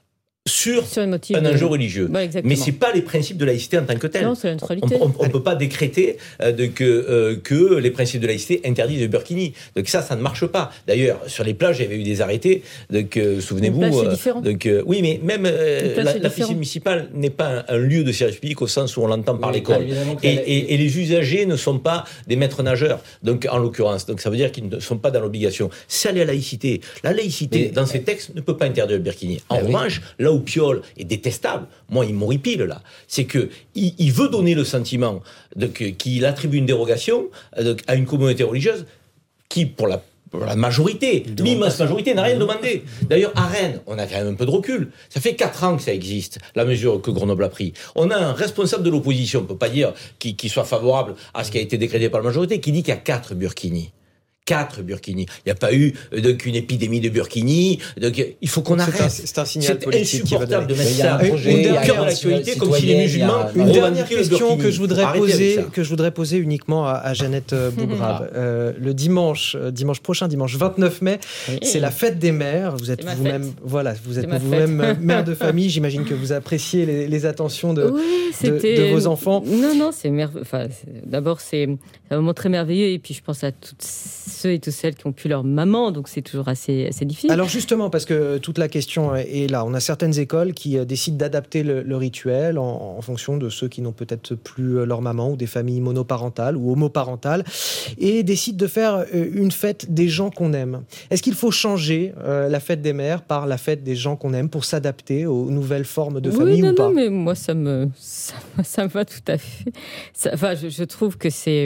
sur, sur un de... enjeu religieux. Ouais, mais ce n'est pas les principes de laïcité en tant que tels. Non, c'est la neutralité. On ne peut pas décréter euh, de, que, euh, que les principes de laïcité interdisent le burkini. Donc ça, ça ne marche pas. D'ailleurs, sur les plages, il y avait eu des arrêtés. Donc, euh, souvenez-vous... Plage, c'est différent. Donc, euh, oui, mais même euh, la, la piscine municipale n'est pas un, un lieu de service public au sens où on l'entend par oui, l'école. Et, et, et les usagers ne sont pas des maîtres nageurs, donc, en l'occurrence. Donc ça veut dire qu'ils ne sont pas dans l'obligation. C'est la laïcité. La laïcité, mais, dans ces textes, ne peut pas interdire le burkini. En ben revanche, oui. là où Piolle est détestable, moi il m'horripile là, c'est que il, il veut donner le sentiment de, que, qu'il attribue une dérogation de, à une communauté religieuse qui, pour la, pour la majorité, l'immense majorité, n'a rien demandé. D'ailleurs, à Rennes, on a quand même un peu de recul. Ça fait quatre ans que ça existe, la mesure que Grenoble a prise. On a un responsable de l'opposition, on ne peut pas dire qu'il, qu'il soit favorable à ce qui a été décrété par la majorité, qui dit qu'il y a quatre burkinis. Quatre burkinis. Il n'y a pas eu donc une épidémie de burkinis. Donc il faut qu'on arrête. C'est un, c'est un signal c'est politique. C'est insupportable de mettre il y ça a un projet au cœur de l'actualité comme si les musulmans. Une dernière question que je voudrais poser, que je voudrais poser uniquement à, à Jeannette Bougrave. euh, le dimanche, dimanche prochain, dimanche vingt-neuf mai, oui. c'est la fête des mères. Vous êtes vous-même, fête. voilà, vous êtes vous-même mère de famille. J'imagine que vous appréciez les, les attentions de, oui, de, de vos enfants. Non, non, c'est merveilleux. Enfin, c'est... d'abord c'est un moment très merveilleux et puis je pense à toutes ceux et toutes celles qui ont pu leur maman, donc c'est toujours assez, assez difficile. Alors justement, parce que toute la question est là, on a certaines écoles qui décident d'adapter le, le rituel en, en fonction de ceux qui n'ont peut-être plus leur maman ou des familles monoparentales ou homoparentales et décident de faire une fête des gens qu'on aime. Est-ce qu'il faut changer euh, la fête des mères par la fête des gens qu'on aime pour s'adapter aux nouvelles formes de oui, famille non, ou pas? Non, mais moi ça me, ça, ça me va tout à fait. Ça, enfin, je, je trouve que c'est...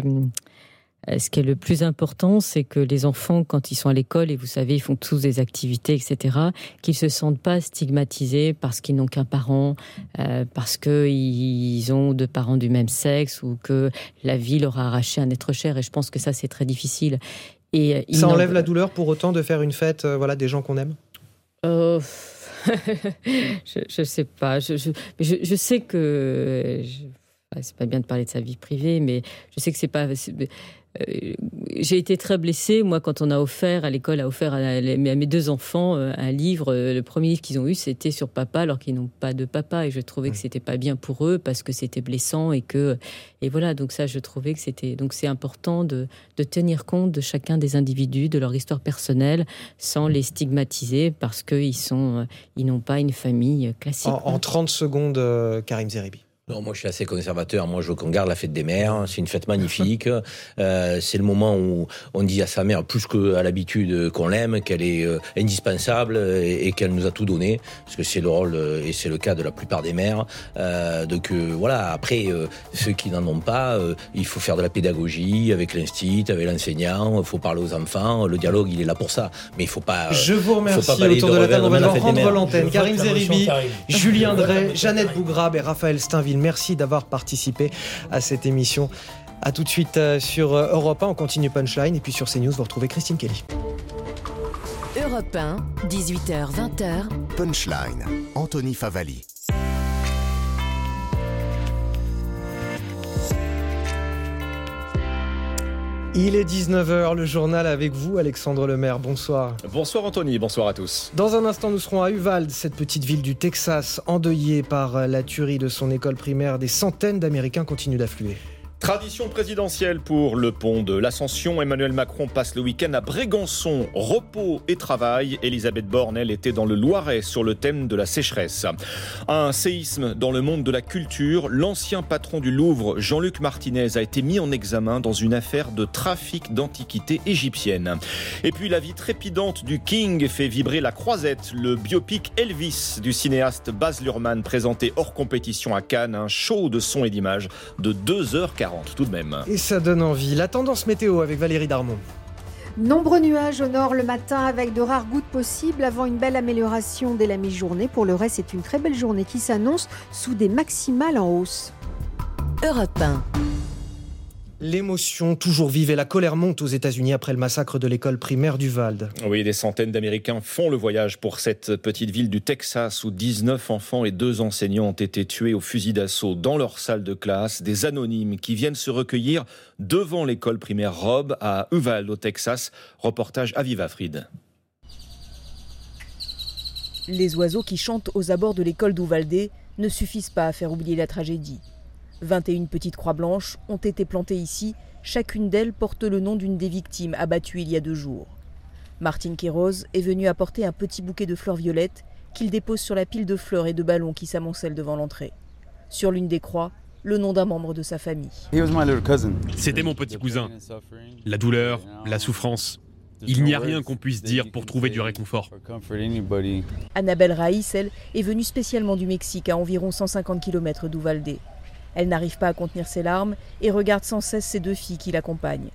Ce qui est le plus important, c'est que les enfants, quand ils sont à l'école, et vous savez, ils font tous des activités, et cetera, qu'ils ne se sentent pas stigmatisés parce qu'ils n'ont qu'un parent, euh, parce qu'ils ont deux parents du même sexe, ou que la vie leur a arraché un être cher. Et je pense que ça, c'est très difficile. Et ça enlève la douleur pour autant de faire une fête euh, voilà, des gens qu'on aime euh... Je ne sais pas. Je, je, je, je sais que... Je... C'est pas bien de parler de sa vie privée, mais je sais que c'est pas... C'est... Euh, j'ai été très blessée, moi, quand on a offert, à l'école, a offert à, la, à mes deux enfants euh, un livre. Euh, le premier livre qu'ils ont eu, c'était sur papa, alors qu'ils n'ont pas de papa. Et je trouvais que c'était pas bien pour eux, parce que c'était blessant. Et que, et voilà, donc ça, je trouvais que c'était... Donc c'est important de, de tenir compte de chacun des individus, de leur histoire personnelle, sans les stigmatiser, parce qu'ils sont, ils n'ont pas une famille classique. En, en trente secondes, euh, Karim Zeribi. Non, moi je suis assez conservateur. Moi je veux qu'on garde la fête des mères. C'est une fête magnifique. euh, c'est le moment où on dit à sa mère, plus qu'à l'habitude, qu'on l'aime, qu'elle est euh, indispensable et, et qu'elle nous a tout donné. Parce que c'est le rôle euh, et c'est le cas de la plupart des mères. Euh, donc euh, voilà. Après, euh, ceux qui n'en ont pas, euh, il faut faire de la pédagogie avec l'instit, avec l'enseignant. Il faut parler aux enfants. Le dialogue, il est là pour ça. Mais il faut pas. Euh, Je vous remercie. Faut pas Autour de, de la table, on va la rendre l'antenne. Karim Zeribi, Julien Drey, Jeannette Bougrabe et Raphaël Steinville. Merci d'avoir participé à cette émission. A tout de suite sur Europe un, on continue Punchline. Et puis sur CNews, vous retrouvez Christine Kelly. Europe un, dix-huit heures vingt. Punchline, Anthony Favali. Il est dix-neuf heures, le journal avec vous, Alexandre Lemaire. Bonsoir. Bonsoir Anthony, bonsoir à tous. Dans un instant, nous serons à Uvalde, cette petite ville du Texas, endeuillée par la tuerie de son école primaire. Des centaines d'Américains continuent d'affluer. Tradition présidentielle pour le pont de l'Ascension. Emmanuel Macron passe le week-end à Brégançon. Repos et travail. Elisabeth Borne, elle, était dans le Loiret sur le thème de la sécheresse. Un séisme dans le monde de la culture. L'ancien patron du Louvre, Jean-Luc Martinez, a été mis en examen dans une affaire de trafic d'antiquités égyptiennes. Et puis la vie trépidante du King fait vibrer la croisette. Le biopic Elvis du cinéaste Baz Luhrmann, présenté hors compétition à Cannes. Un show de son et d'image de deux heures quarante. Tout de même. Et ça donne envie. La tendance météo avec Valérie Darmon. Nombreux nuages au nord le matin avec de rares gouttes possibles avant une belle amélioration dès la mi-journée. Pour le reste, c'est une très belle journée qui s'annonce sous des maximales en hausse. Europe un. L'émotion toujours vive et la colère monte aux États-Unis après le massacre de l'école primaire d'Uvalde. Oui, des centaines d'Américains font le voyage pour cette petite ville du Texas où dix-neuf enfants et deux enseignants ont été tués au fusil d'assaut dans leur salle de classe. Des anonymes qui viennent se recueillir devant l'école primaire Robb à Uvalde au Texas. Reportage Aviva Fried. Les oiseaux qui chantent aux abords de l'école d'Uvalde ne suffisent pas à faire oublier la tragédie. vingt et une petites croix blanches ont été plantées ici. Chacune d'elles porte le nom d'une des victimes abattues il y a deux jours. Martin Quiroz est venu apporter un petit bouquet de fleurs violettes qu'il dépose sur la pile de fleurs et de ballons qui s'amoncellent devant l'entrée. Sur l'une des croix, le nom d'un membre de sa famille. C'était mon petit cousin. La douleur, la souffrance. Il n'y a rien qu'on puisse dire pour trouver du réconfort. Annabelle Raïs, elle, est venue spécialement du Mexique, à environ cent cinquante kilomètres d'Uvalde. Elle n'arrive pas à contenir ses larmes et regarde sans cesse ses deux filles qui l'accompagnent.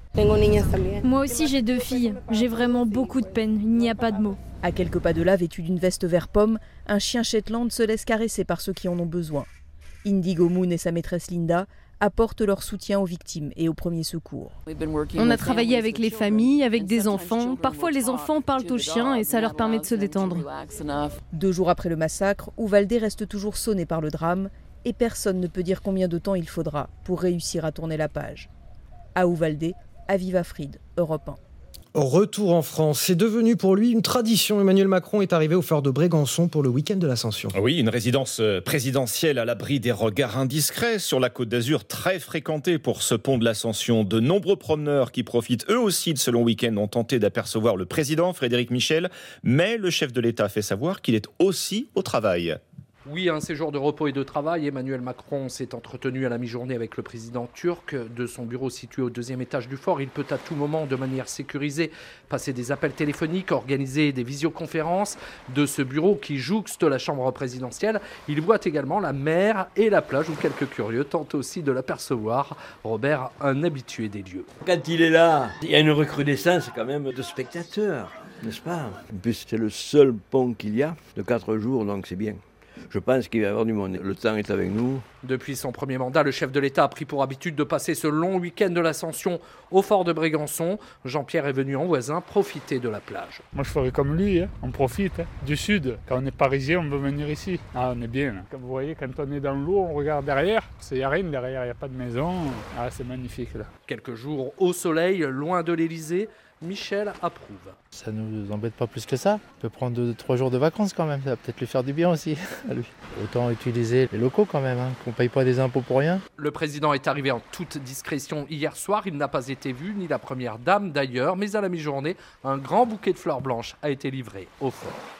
Moi aussi j'ai deux filles. J'ai vraiment beaucoup de peine. Il n'y a pas de mots. À quelques pas de là, vêtu d'une veste vert pomme, un chien Shetland se laisse caresser par ceux qui en ont besoin. Indigo Moon et sa maîtresse Linda apportent leur soutien aux victimes et aux premiers secours. On a travaillé avec les familles, avec des enfants. Parfois les enfants parlent aux chiens et ça leur permet de se détendre. Deux jours après le massacre, Uvalde reste toujours sonné par le drame. Et personne ne peut dire combien de temps il faudra pour réussir à tourner la page. À Uvalde, Aviva Fried, Europe un. Retour en France, c'est devenu pour lui une tradition. Emmanuel Macron est arrivé au fort de Brégançon pour le week-end de l'Ascension. Oui, une résidence présidentielle à l'abri des regards indiscrets sur la Côte d'Azur, très fréquentée pour ce pont de l'Ascension. De nombreux promeneurs qui profitent eux aussi de ce long week-end ont tenté d'apercevoir le président Frédéric Michel, mais le chef de l'État fait savoir qu'il est aussi au travail. Oui, un séjour de repos et de travail. Emmanuel Macron s'est entretenu à la mi-journée avec le président turc. De son bureau situé au deuxième étage du fort, il peut à tout moment, de manière sécurisée, passer des appels téléphoniques, organiser des visioconférences. De ce bureau qui jouxte la chambre présidentielle, il voit également la mer et la plage où quelques curieux tentent aussi de l'apercevoir. Robert, un habitué des lieux. Quand il est là, il y a une recrudescence quand même de spectateurs, n'est-ce pas? En plus, c'est le seul pont qu'il y a de quatre jours, donc c'est bien. Je pense qu'il va y avoir du monde. Le temps est avec nous. Depuis son premier mandat, le chef de l'État a pris pour habitude de passer ce long week-end de l'Ascension au fort de Brégançon. Jean-Pierre est venu en voisin profiter de la plage. Moi, je ferais comme lui. Hein. On profite hein. du sud. Quand on est parisien, on veut venir ici. Ah, on est bien. Hein. Comme vous voyez, quand on est dans l'eau, on regarde derrière. Il n'y a rien derrière, il n'y a pas de maison. Ah, c'est magnifique là. Quelques jours au soleil, loin de l'Élysée. Michel approuve. Ça ne nous embête pas plus que ça. On peut prendre deux, trois jours de vacances quand même. Ça va peut-être lui faire du bien aussi à lui. Autant utiliser les locaux quand même, hein, qu'on ne paye pas des impôts pour rien. Le président est arrivé en toute discrétion hier soir. Il n'a pas été vu, ni la première dame d'ailleurs. Mais à la mi-journée, un grand bouquet de fleurs blanches a été livré au fort.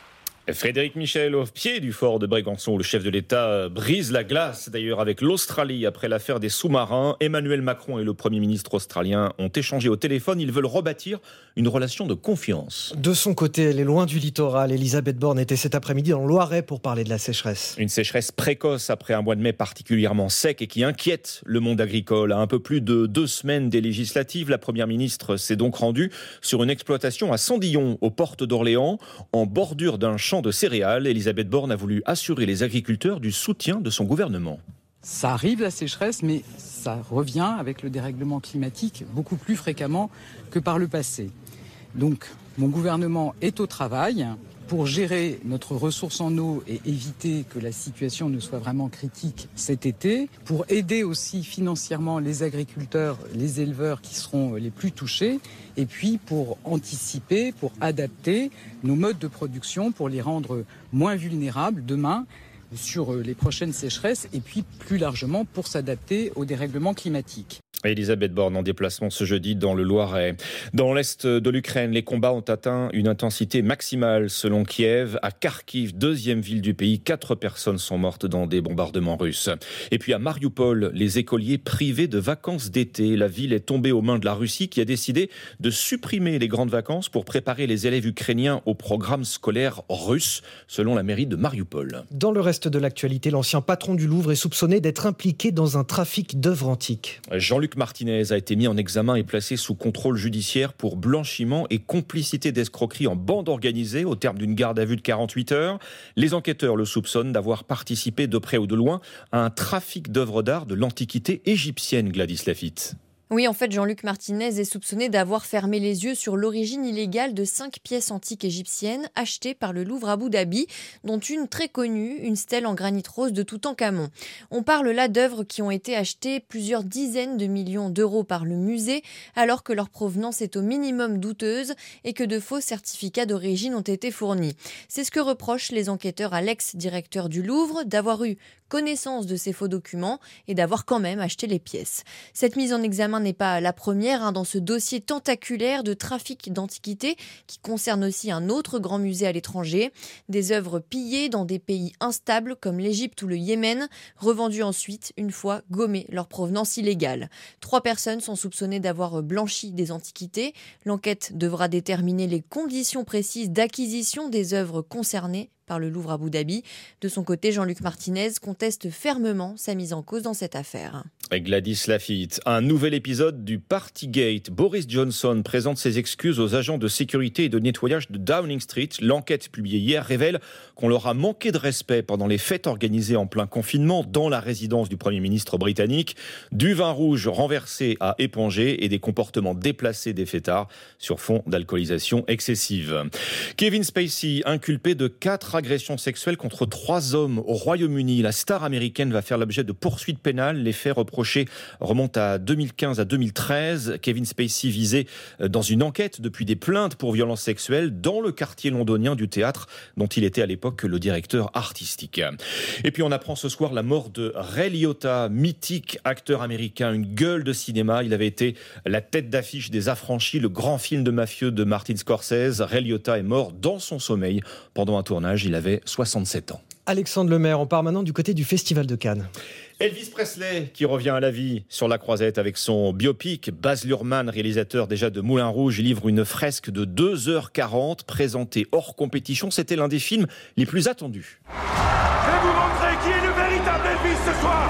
Frédéric Michel, au pied du fort de Brégançon, le chef de l'État brise la glace d'ailleurs avec l'Australie après l'affaire des sous-marins. Emmanuel Macron et le Premier ministre australien ont échangé au téléphone. Ils veulent rebâtir une relation de confiance. De son côté, elle est loin du littoral. Elisabeth Borne était cet après-midi dans le Loiret pour parler de la sécheresse. Une sécheresse précoce après un mois de mai particulièrement sec et qui inquiète le monde agricole. À un peu plus de deux semaines des législatives, la Première ministre s'est donc rendue sur une exploitation à Sandillon, aux portes d'Orléans, en bordure d'un champ de céréales. Elisabeth Borne a voulu assurer les agriculteurs du soutien de son gouvernement. Ça arrive la sécheresse, mais ça revient avec le dérèglement climatique beaucoup plus fréquemment que par le passé. Donc mon gouvernement est au travail pour gérer notre ressource en eau et éviter que la situation ne soit vraiment critique cet été, pour aider aussi financièrement les agriculteurs, les éleveurs qui seront les plus touchés, et puis pour anticiper, pour adapter nos modes de production, pour les rendre moins vulnérables demain sur les prochaines sécheresses, et puis plus largement pour s'adapter au dérèglement climatique. Elisabeth Borne en déplacement ce jeudi dans le Loiret. Dans l'est de l'Ukraine, les combats ont atteint une intensité maximale selon Kiev. À Kharkiv, deuxième ville du pays, quatre personnes sont mortes dans des bombardements russes. Et puis à Mariupol, les écoliers privés de vacances d'été. La ville est tombée aux mains de la Russie qui a décidé de supprimer les grandes vacances pour préparer les élèves ukrainiens au programme scolaire russe, selon la mairie de Mariupol. Dans le reste de l'actualité, l'ancien patron du Louvre est soupçonné d'être impliqué dans un trafic d'œuvres antiques. Jean-Luc Martinez a été mis en examen et placé sous contrôle judiciaire pour blanchiment et complicité d'escroquerie en bande organisée au terme d'une garde à vue de quarante-huit heures. Les enquêteurs le soupçonnent d'avoir participé de près ou de loin à un trafic d'œuvres d'art de l'antiquité égyptienne, Gladys Lafitte. Oui, en fait, Jean-Luc Martinez est soupçonné d'avoir fermé les yeux sur l'origine illégale de cinq pièces antiques égyptiennes achetées par le Louvre Abu Dhabi, dont une très connue, une stèle en granit rose de Toutankhamon. On parle là d'œuvres qui ont été achetées plusieurs dizaines de millions d'euros par le musée, alors que leur provenance est au minimum douteuse et que de faux certificats d'origine ont été fournis. C'est ce que reprochent les enquêteurs à l'ex-directeur du Louvre, d'avoir eu connaissance de ces faux documents et d'avoir quand même acheté les pièces. Cette mise en examen n'est pas la première hein, dans ce dossier tentaculaire de trafic d'antiquités qui concerne aussi un autre grand musée à l'étranger. Des œuvres pillées dans des pays instables comme l'Égypte ou le Yémen, revendues ensuite une fois gommées leur provenance illégale. Trois personnes sont soupçonnées d'avoir blanchi des antiquités. L'enquête devra déterminer les conditions précises d'acquisition des œuvres concernées par le Louvre Abu Dhabi. De son côté, Jean-Luc Martinez conteste fermement sa mise en cause dans cette affaire. Gladys Lafitte, un nouvel épisode du Partygate. Boris Johnson présente ses excuses aux agents de sécurité et de nettoyage de Downing Street. L'enquête publiée hier révèle qu'on leur a manqué de respect pendant les fêtes organisées en plein confinement dans la résidence du Premier ministre britannique. Du vin rouge renversé à éponger et des comportements déplacés des fêtards sur fond d'alcoolisation excessive. Kevin Spacey, inculpé de quatre agressions sexuelles contre trois hommes au Royaume-Uni. La star américaine va faire l'objet de poursuites pénales. Les faits reprochés remontent à deux mille quinze à deux mille treize. Kevin Spacey visé dans une enquête depuis des plaintes pour violences sexuelles dans le quartier londonien du théâtre dont il était à l'époque le directeur artistique. Et puis on apprend ce soir la mort de Ray Liotta, mythique acteur américain, une gueule de cinéma. Il avait été la tête d'affiche des Affranchis, le grand film de mafieux de Martin Scorsese. Ray Liotta est mort dans son sommeil pendant un tournage. Il avait soixante-sept ans. Alexandre Lemaire, on part maintenant du côté du Festival de Cannes. Elvis Presley qui revient à la vie sur la croisette avec son biopic. Baz Luhrmann, réalisateur déjà de Moulin Rouge, livre une fresque de deux heures quarante présentée hors compétition. C'était l'un des films les plus attendus. Je vais vous montrer qui est le véritable Elvis ce soir.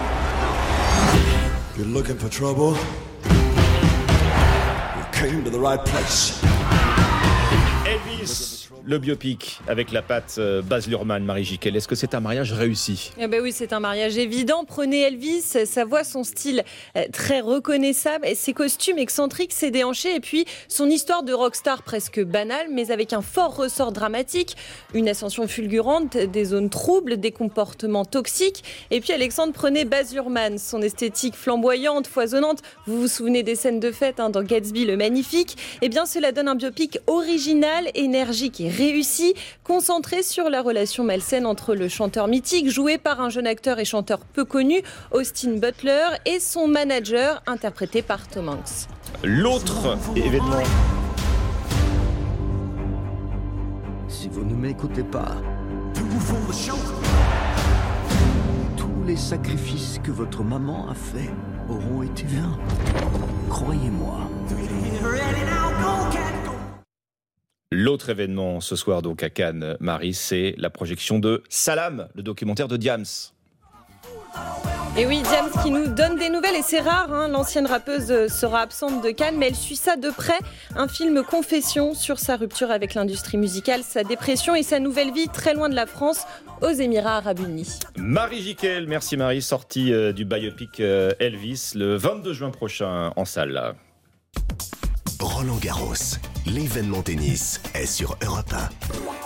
You're looking for trouble? You came to the right place. Elvis, le biopic avec la patte Baz Luhrmann, Marie Jiquel. Est-ce que c'est un mariage réussi ? Eh ben oui, c'est un mariage évident. Prenez Elvis, sa voix, son style très reconnaissable, ses costumes excentriques, ses déhanchés, et puis son histoire de rockstar presque banale, mais avec un fort ressort dramatique, une ascension fulgurante, des zones troubles, des comportements toxiques. Et puis Alexandre, prenez Baz Luhrmann, son esthétique flamboyante, foisonnante. Vous vous souvenez des scènes de fête hein, dans Gatsby le Magnifique ? Eh bien, cela donne un biopic original, énergique et réussi, concentré sur la relation malsaine entre le chanteur mythique, joué par un jeune acteur et chanteur peu connu, Austin Butler, et son manager, interprété par Tom Hanks. L'autre événement. Si vous ne m'écoutez pas, Tous les sacrifices que votre maman a faits auront été vains. Croyez-moi. L'autre événement ce soir donc à Cannes, Marie, c'est la projection de Salam, le documentaire de Diams. Et oui, Diams qui nous donne des nouvelles, et c'est rare, hein, l'ancienne rappeuse sera absente de Cannes, mais elle suit ça de près. Un film confession sur sa rupture avec l'industrie musicale, sa dépression et sa nouvelle vie très loin de la France, aux Émirats Arabes Unis. Marie Jiquel, merci Marie, sortie euh, du biopic euh, Elvis le vingt-deux juin prochain en salle. Roland Garros, l'événement tennis est sur Europe un.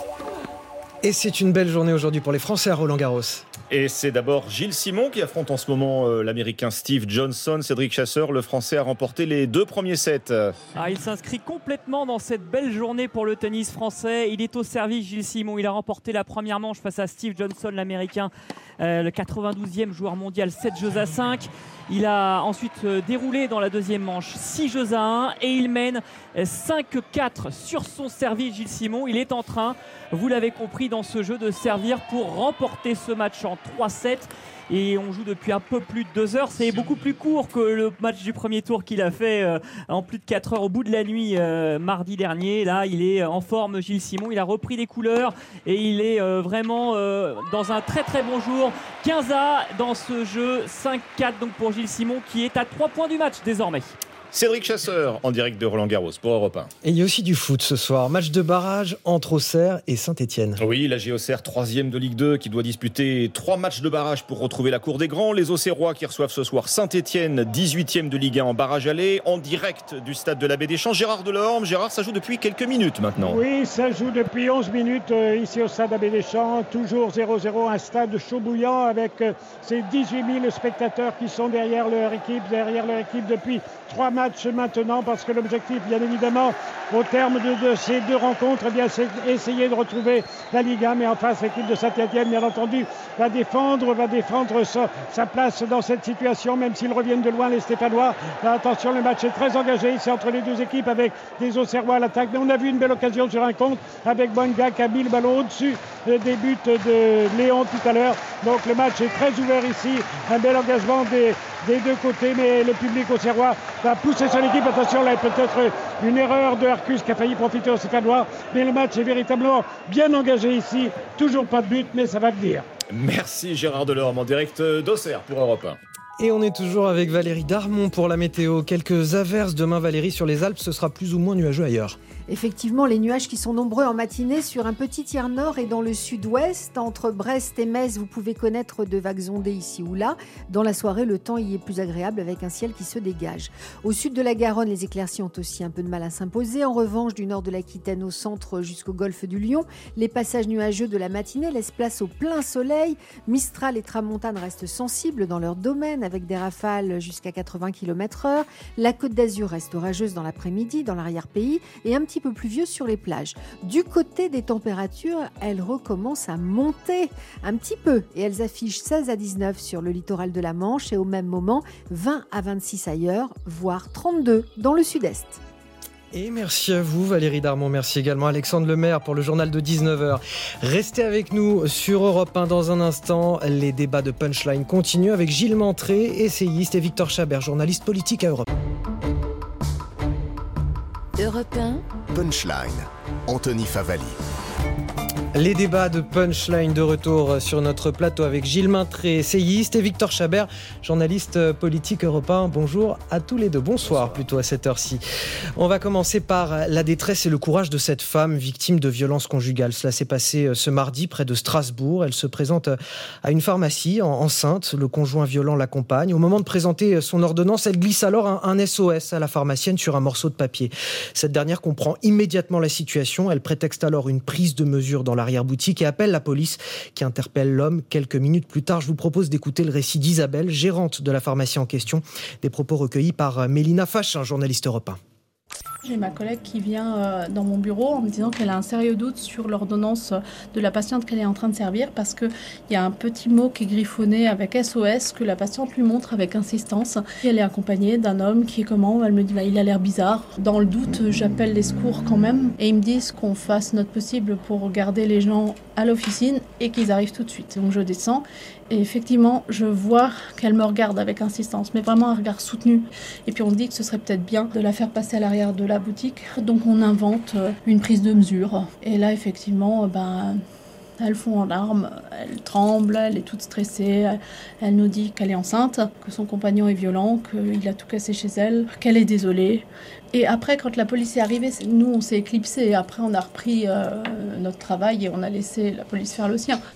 Et c'est une belle journée aujourd'hui pour les Français à Roland Garros. Et c'est d'abord Gilles Simon qui affronte en ce moment euh, l'Américain Steve Johnson. Cédric Chasseur, le Français a remporté les deux premiers sets. Ah, il s'inscrit complètement dans cette belle journée pour le tennis français. Il est au service, Gilles Simon. Il a remporté la première manche face à Steve Johnson, l'Américain, euh, le quatre-vingt-douzième joueur mondial, sept jeux à cinq. Il a ensuite euh, déroulé dans la deuxième manche six jeux à un et il mène euh, cinq quatre sur son service, Gilles Simon. Il est en train, vous l'avez compris, dans ce jeu de servir pour remporter ce match en trois sept. Et on joue depuis un peu plus de deux heures. C'est beaucoup plus court que le match du premier tour qu'il a fait euh, en plus de quatre heures au bout de la nuit euh, mardi dernier. Là, il est en forme, Gilles Simon. Il a repris des couleurs et il est euh, vraiment euh, dans un très très bon jour. quinze à dans ce jeu, cinq quatre donc pour Gilles Simon qui est à trois points du match désormais. Cédric Chasseur en direct de Roland Garros pour Europe un. Et il y a aussi du foot ce soir. Match de barrage entre Auxerre et Saint-Etienne. Oui, la G Auxerre, troisième de Ligue deux, qui doit disputer trois matchs de barrage pour retrouver la cour des grands. Les Auxerrois qui reçoivent ce soir Saint-Etienne, dix-huitième de Ligue un en barrage aller, en direct du stade de la Baie des Champs. Gérard Delorme, Gérard, ça joue depuis quelques minutes maintenant. Oui, ça joue depuis onze minutes euh, ici au stade de la Baie des Champs. Toujours zéro zéro, un stade chaud bouillant avec euh, ces dix-huit mille spectateurs qui sont derrière leur équipe, derrière leur équipe depuis trois matchs maintenant, parce que l'objectif, bien évidemment, au terme de, de ces deux rencontres, eh bien, c'est essayer de retrouver la Ligue un, mais en face, l'équipe de Saint-Etienne, bien entendu, va défendre, va défendre sa, sa place dans cette situation, même s'ils reviennent de loin, les Stéphanois. Attention, le match est très engagé ici entre les deux équipes, avec des Auxerrois à l'attaque, mais on a vu une belle occasion sur un compte, avec Boinga qui a mis le ballon au-dessus des buts de Léon tout à l'heure. Donc le match est très ouvert ici, un bel engagement des, des deux côtés, mais le public auxerrois va pousser son équipe. Attention, là, peut-être une erreur de Arcus qui a failli profiter aux Stéphanois, mais le match est véritablement bien engagé ici. Toujours pas de but, mais ça va venir. Merci Gérard Delorme en direct d'Auxerre pour Europe un. Et on est toujours avec Valérie Darmon pour la météo. Quelques averses demain, Valérie, sur les Alpes. Ce sera plus ou moins nuageux ailleurs. Effectivement, les nuages qui sont nombreux en matinée sur un petit tiers nord et dans le sud-ouest. Entre Brest et Metz, vous pouvez connaître de vagues ondées ici ou là. Dans la soirée, le temps y est plus agréable avec un ciel qui se dégage. Au sud de la Garonne, les éclaircies ont aussi un peu de mal à s'imposer. En revanche, du nord de l'Aquitaine au centre jusqu'au golfe du Lion, les passages nuageux de la matinée laissent place au plein soleil. Mistral et Tramontane restent sensibles dans leur domaine avec des rafales jusqu'à quatre-vingts kilomètres heure. La Côte d'Azur reste orageuse dans l'après-midi, dans l'arrière-pays, et un petit peu pluvieux sur les plages. Du côté des températures, elles recommencent à monter un petit peu et elles affichent seize à dix-neuf sur le littoral de la Manche et au même moment vingt à vingt-six ailleurs, voire trente-deux dans le sud-est. Et merci à vous Valérie Darmon, merci également Alexandre Lemaire pour le journal de dix-neuf heures. Restez avec nous sur Europe un dans un instant. Les débats de Punchline continuent avec Gilles Mentré, essayiste, et Victor Chabert, journaliste politique à Europe. Europe un. Punchline, Anthony Favali. Les débats de Punchline de retour sur notre plateau avec Gilles Mentré, essayiste, et Victor Chabert, journaliste politique européen. Bonjour à tous les deux. Bonsoir, Bonsoir. Plutôt à cette heure-ci. On va commencer par la détresse et le courage de cette femme victime de violences conjugales. Cela s'est passé ce mardi près de Strasbourg. Elle se présente à une pharmacie enceinte. Le conjoint violent l'accompagne. Au moment de présenter son ordonnance, elle glisse alors un, un S O S à la pharmacienne sur un morceau de papier. Cette dernière comprend immédiatement la situation. Elle prétexte alors une prise de mesure dans l'arrière-boutique et appelle la police qui interpelle l'homme quelques minutes plus tard. Je vous propose d'écouter le récit d'Isabelle, gérante de la pharmacie en question. Des propos recueillis par Mélina Fachin, journaliste européen. J'ai ma collègue qui vient euh, dans mon bureau en me disant qu'elle a un sérieux doute sur l'ordonnance de la patiente qu'elle est en train de servir parce qu'il y a un petit mot qui est griffonné avec S O S que la patiente lui montre avec insistance. Et elle est accompagnée d'un homme qui est comment ? Elle me dit bah, il a l'air bizarre. Dans le doute, j'appelle les secours quand même et ils me disent qu'on fasse notre possible pour garder les gens à l'officine et qu'ils arrivent tout de suite. Donc je descends et effectivement, je vois qu'elle me regarde avec insistance, mais vraiment un regard soutenu. Et puis on dit que ce serait peut-être bien de la faire passer à l'arrière de la boutique. Donc on invente une prise de mesure. Et là, effectivement, ben, elle fond en larmes, elle tremble, elle est toute stressée. Elle nous dit qu'elle est enceinte, que son compagnon est violent, qu'il a tout cassé chez elle, qu'elle est désolée. Et après, quand la police est arrivée, nous, on s'est éclipsés. Après, on a repris euh, notre travail et on a laissé la police faire le sien.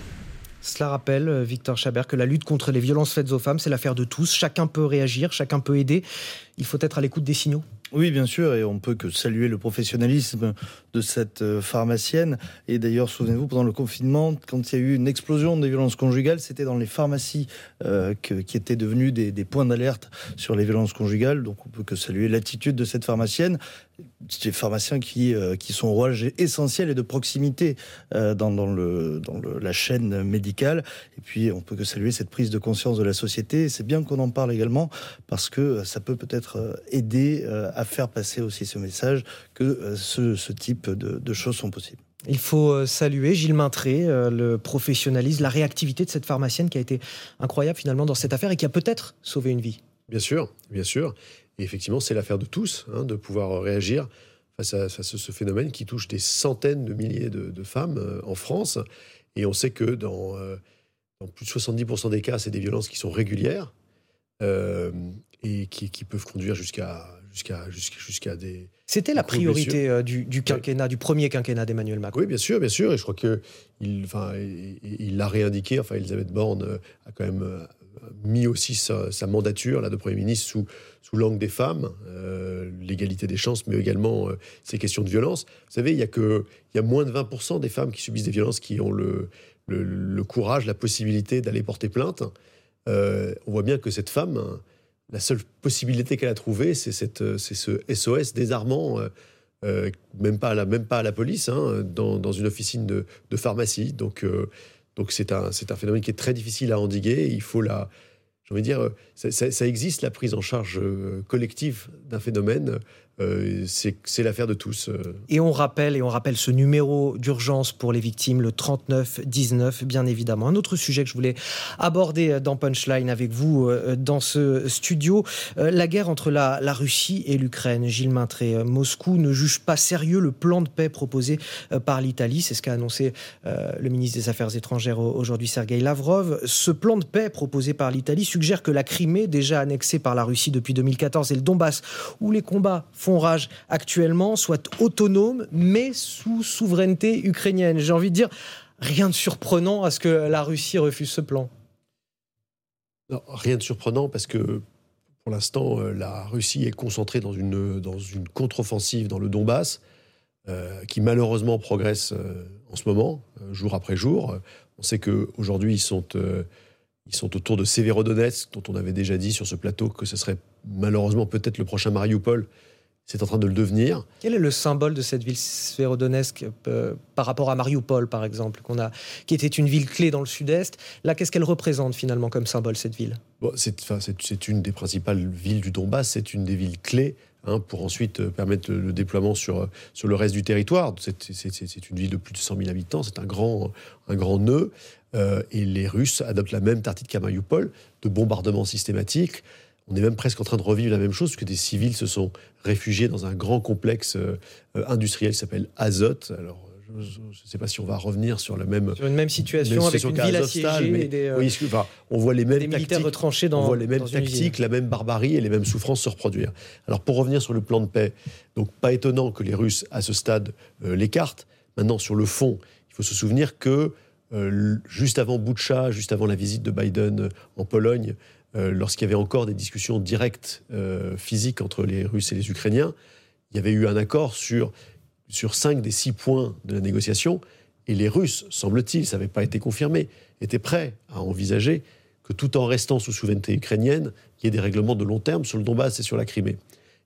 Cela rappelle, Victor Chabert, que la lutte contre les violences faites aux femmes, c'est l'affaire de tous. Chacun peut réagir, chacun peut aider. Il faut être à l'écoute des signaux. Oui, bien sûr, et on peut que saluer le professionnalisme de cette pharmacienne. Et d'ailleurs, souvenez-vous, pendant le confinement, quand il y a eu une explosion des violences conjugales, c'était dans les pharmacies euh, que, qui étaient devenues des, des points d'alerte sur les violences conjugales. Donc on peut que saluer l'attitude de cette pharmacienne. Des pharmaciens qui, euh, qui sont rouages essentiels et de proximité euh, dans, dans, le, dans le, la chaîne médicale. Et puis, on peut que saluer cette prise de conscience de la société. C'est bien qu'on en parle également parce que ça peut peut-être aider euh, à faire passer aussi ce message que euh, ce, ce type de, de choses sont possibles. Il faut saluer Gilles Maintré, euh, le professionnalisme, la réactivité de cette pharmacienne qui a été incroyable finalement dans cette affaire et qui a peut-être sauvé une vie. Bien sûr, bien sûr. Et effectivement, c'est l'affaire de tous, hein, de pouvoir réagir face à, face à ce phénomène qui touche des centaines de milliers de, de femmes euh, en France. Et on sait que dans, euh, dans plus de soixante-dix pour cent des cas, c'est des violences qui sont régulières euh, et qui, qui peuvent conduire jusqu'à, jusqu'à, jusqu'à, jusqu'à des... C'était la priorité euh, du, du quinquennat, oui. du premier quinquennat d'Emmanuel Macron. Oui, bien sûr, bien sûr. Et je crois qu'il enfin, il l'a réindiqué. Enfin, Elisabeth Borne a quand même mis aussi sa, sa mandature là, de Premier ministre sous, sous l'angle des femmes, euh, l'égalité des chances, mais également euh, ces questions de violence. Vous savez, il y a que, il y a moins de vingt pour cent des femmes qui subissent des violences qui ont le, le, le courage, la possibilité d'aller porter plainte. Euh, on voit bien que cette femme, la seule possibilité qu'elle a trouvée, c'est, cette, c'est ce S O S désarmant, euh, euh, même, pas à la, même pas à la police, hein, dans, dans une officine de, de pharmacie. Donc, euh, donc c'est, un, c'est un phénomène qui est très difficile à endiguer. Il faut la... J'ai envie de dire, ça, ça, ça existe, la prise en charge collective d'un phénomène. Euh, c'est, c'est l'affaire de tous. Et on rappelle, et on rappelle ce numéro d'urgence pour les victimes, le trente-neuf dix-neuf, bien évidemment. Un autre sujet que je voulais aborder dans Punchline avec vous, dans ce studio, la guerre entre la, la Russie et l'Ukraine. Gilles Maintré, Moscou ne juge pas sérieux le plan de paix proposé par l'Italie. C'est ce qu'a annoncé euh, le ministre des Affaires étrangères aujourd'hui, Sergueï Lavrov. Ce plan de paix proposé par l'Italie suggère que la Crimée, déjà annexée par la Russie depuis deux mille quatorze, et le Donbass, où les combats font rage actuellement, soit autonome, mais sous souveraineté ukrainienne. J'ai envie de dire, rien de surprenant à ce que la Russie refuse ce plan. Non, rien de surprenant parce que pour l'instant, la Russie est concentrée dans une, dans une contre-offensive dans le Donbass, euh, qui malheureusement progresse euh, en ce moment, euh, jour après jour. On sait qu'aujourd'hui, ils sont... Euh, Ils sont autour de Severodonetsk, dont on avait déjà dit sur ce plateau que ce serait malheureusement peut-être le prochain Mariupol. C'est en train de le devenir. Quel est le symbole de cette ville Severodonetsk euh, par rapport à Mariupol, par exemple, qu'on a, qui était une ville clé dans le sud-est? Là, qu'est-ce qu'elle représente finalement comme symbole, cette ville? Bon, c'est, enfin, c'est, c'est une des principales villes du Donbass, c'est une des villes clés hein, pour ensuite euh, permettre le, le déploiement sur, sur le reste du territoire. C'est, c'est, c'est, c'est une ville de plus de cent mille habitants, c'est un grand, un grand nœud. Euh, et les Russes adoptent la même tactique qu'à Mariupol, de bombardement systématique. On est même presque en train de revivre la même chose, parce que des civils se sont réfugiés dans un grand complexe euh, industriel qui s'appelle Azot. Alors, je ne sais pas si on va revenir sur la même... Sur une même situation, même avec une ville assiégée mais, et des, euh, oui, enfin, on voit les mêmes des militaires tactiques, retranchés dans on voit les mêmes dans tactiques, la même barbarie et les mêmes souffrances se reproduire. Alors, pour revenir sur le plan de paix, donc pas étonnant que les Russes, à ce stade, euh, l'écartent. Maintenant, sur le fond, il faut se souvenir que Euh, juste avant Boutcha, juste avant la visite de Biden en Pologne, euh, lorsqu'il y avait encore des discussions directes euh, physiques entre les Russes et les Ukrainiens, il y avait eu un accord sur, sur cinq des six points de la négociation, et les Russes, semble-t-il, ça n'avait pas été confirmé, étaient prêts à envisager que tout en restant sous souveraineté ukrainienne, il y ait des règlements de long terme sur le Donbass et sur la Crimée.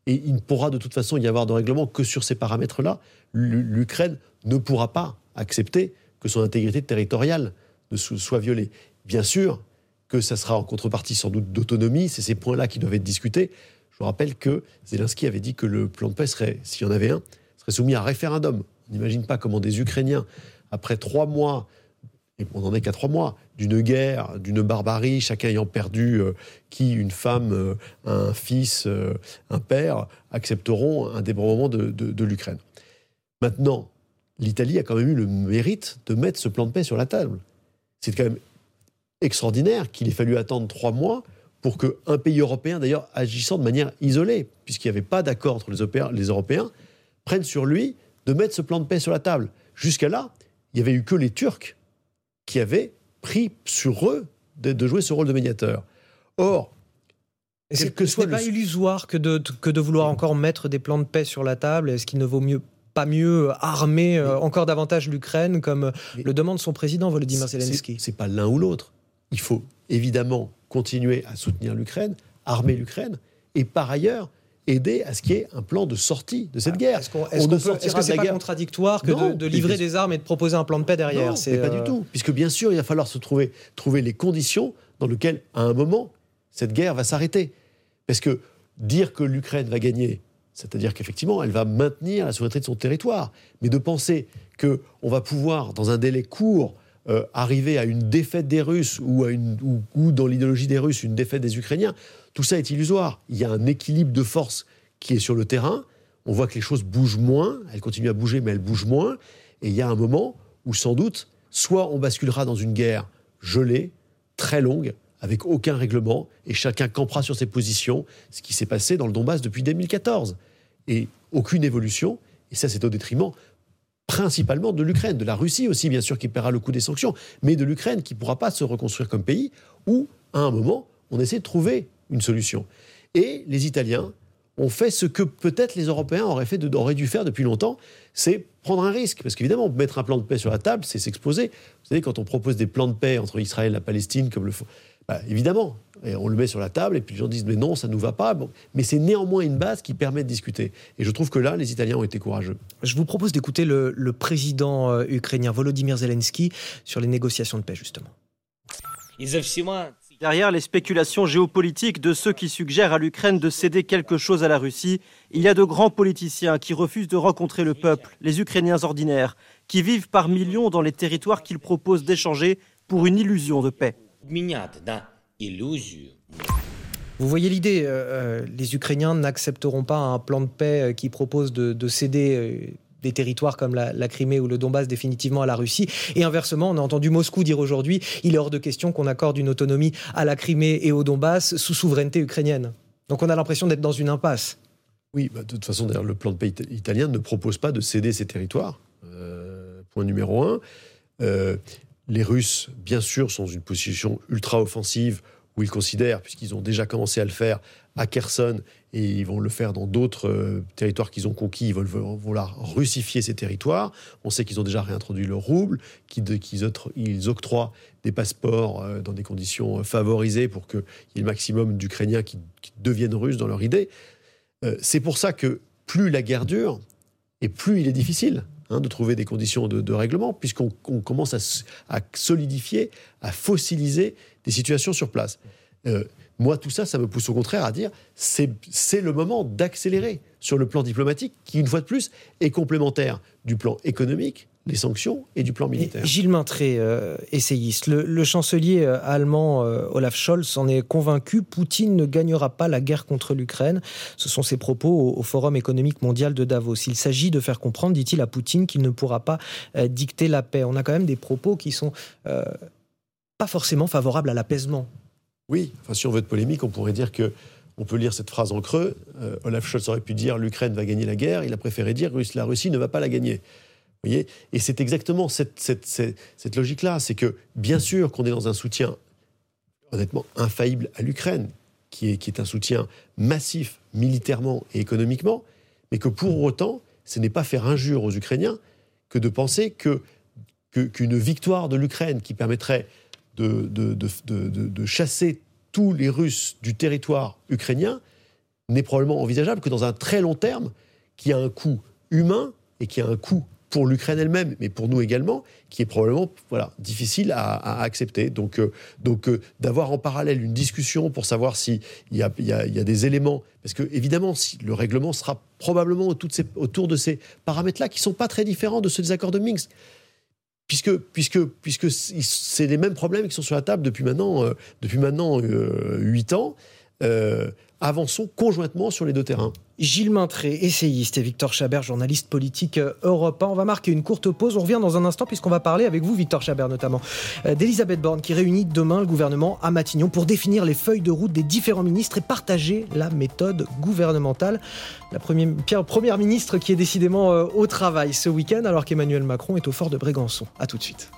Et il ne pourra de toute façon y avoir de règlement que sur ces paramètres-là. L'Ukraine ne pourra pas accepter que son intégrité territoriale ne soit violée. Bien sûr que ça sera en contrepartie sans doute d'autonomie, c'est ces points-là qui doivent être discutés. Je vous rappelle que Zelensky avait dit que le plan de paix serait, s'il y en avait un, serait soumis à référendum. On n'imagine pas comment des Ukrainiens, après trois mois, et on n'en est qu'à trois mois, d'une guerre, d'une barbarie, chacun ayant perdu euh, qui, une femme, euh, un fils, euh, un père, accepteront un démembrement de, de, de l'Ukraine. Maintenant, l'Italie a quand même eu le mérite de mettre ce plan de paix sur la table. C'est quand même extraordinaire qu'il ait fallu attendre trois mois pour qu'un pays européen, d'ailleurs agissant de manière isolée, puisqu'il n'y avait pas d'accord entre les, Européens, les Européens, prenne sur lui de mettre ce plan de paix sur la table. Jusqu'à là, il n'y avait eu que les Turcs qui avaient pris sur eux de, de jouer ce rôle de médiateur. Or, est-ce que ce n'est pas le... illusoire que de, que de vouloir encore mettre des plans de paix sur la table? Est-ce qu'il ne vaut mieux pas mieux armer euh, encore davantage l'Ukraine, comme mais, le demande son président Volodymyr Zelensky? C'est, c'est pas l'un ou l'autre. Il faut évidemment continuer à soutenir l'Ukraine, armer l'Ukraine, et par ailleurs aider à ce qu'il y ait un plan de sortie de cette guerre. Est-ce, qu'on, est-ce, qu'on peut, est-ce que c'est pas guerre... contradictoire que non, de, de livrer des armes et de proposer un plan de paix derrière? Non, c'est mais pas euh... du tout. Puisque bien sûr, il va falloir se trouver, trouver les conditions dans lesquelles, à un moment, cette guerre va s'arrêter. Parce que dire que l'Ukraine va gagner, c'est-à-dire qu'effectivement, elle va maintenir la souveraineté de son territoire. Mais de penser qu'on va pouvoir, dans un délai court, euh, arriver à une défaite des Russes ou, à une, ou, ou, dans l'idéologie des Russes, une défaite des Ukrainiens, tout ça est illusoire. Il y a un équilibre de force qui est sur le terrain. On voit que les choses bougent moins. Elles continuent à bouger, mais elles bougent moins. Et il y a un moment où, sans doute, soit on basculera dans une guerre gelée, très longue, avec aucun règlement, et chacun campera sur ses positions, ce qui s'est passé dans le Donbass depuis deux mille quatorze. Et aucune évolution, et ça c'est au détriment principalement de l'Ukraine, de la Russie aussi bien sûr qui paiera le coût des sanctions, mais de l'Ukraine qui ne pourra pas se reconstruire comme pays, où à un moment on essaie de trouver une solution. Et les Italiens ont fait ce que peut-être les Européens auraient, fait de, auraient dû faire depuis longtemps, c'est prendre un risque, parce qu'évidemment mettre un plan de paix sur la table, c'est s'exposer. Vous savez, quand on propose des plans de paix entre Israël et la Palestine, comme le font... Bah, évidemment, et on le met sur la table et puis les gens disent mais non, ça ne nous va pas. Bon, mais c'est néanmoins une base qui permet de discuter. Et je trouve que là, les Italiens ont été courageux. Je vous propose d'écouter le, le président euh, ukrainien Volodymyr Zelensky sur les négociations de paix, justement. Derrière les spéculations géopolitiques de ceux qui suggèrent à l'Ukraine de céder quelque chose à la Russie, il y a de grands politiciens qui refusent de rencontrer le peuple, les Ukrainiens ordinaires, qui vivent par millions dans les territoires qu'ils proposent d'échanger pour une illusion de paix. Vous voyez l'idée, euh, les Ukrainiens n'accepteront pas un plan de paix qui propose de, de céder euh, des territoires comme la, la Crimée ou le Donbass définitivement à la Russie. Et inversement, on a entendu Moscou dire aujourd'hui il est hors de question qu'on accorde une autonomie à la Crimée et au Donbass sous souveraineté ukrainienne. Donc on a l'impression d'être dans une impasse. Oui, bah de toute façon, d'ailleurs, le plan de paix italien ne propose pas de céder ces territoires. Euh, point numéro un. Euh, Les Russes, bien sûr, sont dans une position ultra-offensive où ils considèrent, puisqu'ils ont déjà commencé à le faire à Kherson et ils vont le faire dans d'autres euh, territoires qu'ils ont conquis, ils veulent vouloir russifier ces territoires. On sait qu'ils ont déjà réintroduit le rouble, qu'ils, qu'ils octroient, ils octroient des passeports euh, dans des conditions favorisées pour qu'il y ait le maximum d'Ukrainiens qui, qui deviennent russes dans leur idée. Euh, c'est pour ça que plus la guerre dure et plus il est difficile Hein, de trouver des conditions de, de règlement, puisqu'on on commence à, à solidifier, à fossiliser des situations sur place. Euh, moi, tout ça, ça me pousse au contraire à dire c'est, c'est le moment d'accélérer sur le plan diplomatique, qui, une fois de plus, est complémentaire du plan économique, les sanctions, et du plan militaire. Et Gilles Maintré, euh, essayiste, le, le chancelier euh, allemand euh, Olaf Scholz en est convaincu, Poutine ne gagnera pas la guerre contre l'Ukraine. Ce sont ses propos au, au Forum économique mondial de Davos. Il s'agit de faire comprendre, dit-il à Poutine, qu'il ne pourra pas euh, dicter la paix. On a quand même des propos qui sont euh, pas forcément favorables à l'apaisement. Oui, enfin, si on veut être polémique, on pourrait dire que on peut lire cette phrase en creux. Euh, Olaf Scholz aurait pu dire l'Ukraine va gagner la guerre. Il a préféré dire la Russie ne va pas la gagner. Vous voyez ? Et c'est exactement cette, cette, cette, cette logique-là. C'est que, bien sûr, qu'on est dans un soutien, honnêtement, infaillible à l'Ukraine, qui est, qui est un soutien massif, militairement et économiquement, mais que pour autant, ce n'est pas faire injure aux Ukrainiens que de penser que, que, qu'une victoire de l'Ukraine qui permettrait de, de, de, de, de, de chasser tous les Russes du territoire ukrainien n'est probablement envisageable que dans un très long terme, qui a un coût humain et qui a un coût pour l'Ukraine elle-même, mais pour nous également, qui est probablement voilà, difficile à, à accepter. Donc, euh, donc euh, d'avoir en parallèle une discussion pour savoir s'il y a, y, a, y a des éléments... Parce que, évidemment, si le règlement sera probablement autour de ces, autour de ces paramètres-là, qui ne sont pas très différents de ceux des accords de Minsk. Puisque, puisque, puisque c'est les mêmes problèmes qui sont sur la table depuis maintenant, euh, depuis maintenant euh, huit ans. Euh, avançons conjointement sur les deux terrains. Gilles Maintré, essayiste, et Victor Chabert, journaliste politique Europe un. On va marquer une courte pause. On revient dans un instant puisqu'on va parler avec vous, Victor Chabert notamment, d'Elisabeth Borne qui réunit demain le gouvernement à Matignon pour définir les feuilles de route des différents ministres et partager la méthode gouvernementale. La première, première ministre qui est décidément au travail ce week-end alors qu'Emmanuel Macron est au fort de Brégançon. A tout de suite.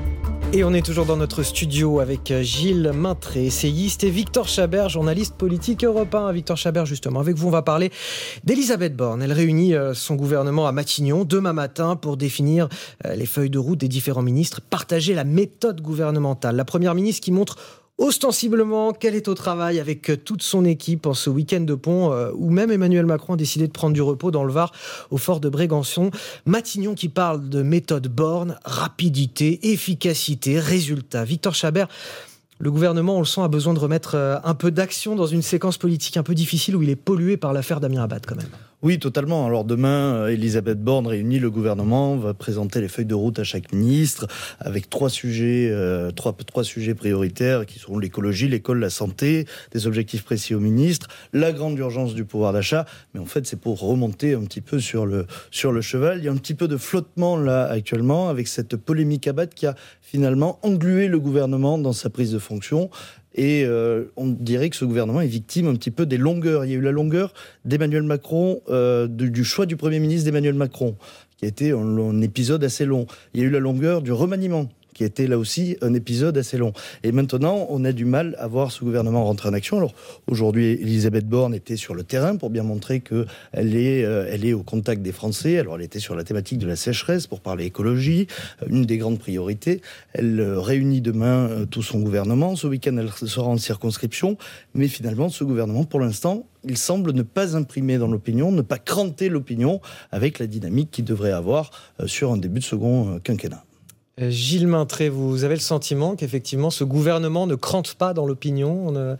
Et on est toujours dans notre studio avec Gilles Maintré, essayiste, et Victor Chabert, journaliste politique Europe un. Victor Chabert, justement, avec vous, on va parler d'Elisabeth Borne. Elle réunit son gouvernement à Matignon demain matin pour définir les feuilles de route des différents ministres, partager la méthode gouvernementale. La première ministre qui montre ostensiblement qu'elle est au travail avec toute son équipe en ce week-end de pont euh, où même Emmanuel Macron a décidé de prendre du repos dans le Var au fort de Brégançon. Matignon qui parle de méthode Borne, rapidité, efficacité, résultat. Victor Chabert, le gouvernement, on le sent, a besoin de remettre euh, un peu d'action dans une séquence politique un peu difficile où il est pollué par l'affaire Damien Abad quand même. Oui, totalement. Alors demain, Elisabeth Borne réunit le gouvernement, va présenter les feuilles de route à chaque ministre, avec trois sujets, euh, trois, trois sujets prioritaires qui seront l'écologie, l'école, la santé, des objectifs précis aux ministres, la grande urgence du pouvoir d'achat. Mais en fait, c'est pour remonter un petit peu sur le, sur le cheval. Il y a un petit peu de flottement là actuellement avec cette polémique Abad qui a finalement englué le gouvernement dans sa prise de fonction. Et euh, on dirait que ce gouvernement est victime un petit peu des longueurs. Il y a eu la longueur d'Emmanuel Macron, euh, du, du choix du Premier ministre d'Emmanuel Macron, qui a été un, un épisode assez long. Il y a eu la longueur du remaniement, qui a été là aussi un épisode assez long. Et maintenant, on a du mal à voir ce gouvernement rentrer en action. Alors aujourd'hui, Elisabeth Borne était sur le terrain pour bien montrer qu'elle est, euh, elle est au contact des Français. Alors elle était sur la thématique de la sécheresse pour parler écologie, une des grandes priorités. Elle euh, réunit demain euh, tout son gouvernement. Ce week-end, elle sera en circonscription. Mais finalement, ce gouvernement, pour l'instant, il semble ne pas imprimer dans l'opinion, ne pas cranter l'opinion avec la dynamique qu'il devrait avoir euh, sur un début de second euh, quinquennat. Gilles Maintré, vous avez le sentiment qu'effectivement ce gouvernement ne crante pas dans l'opinion ne...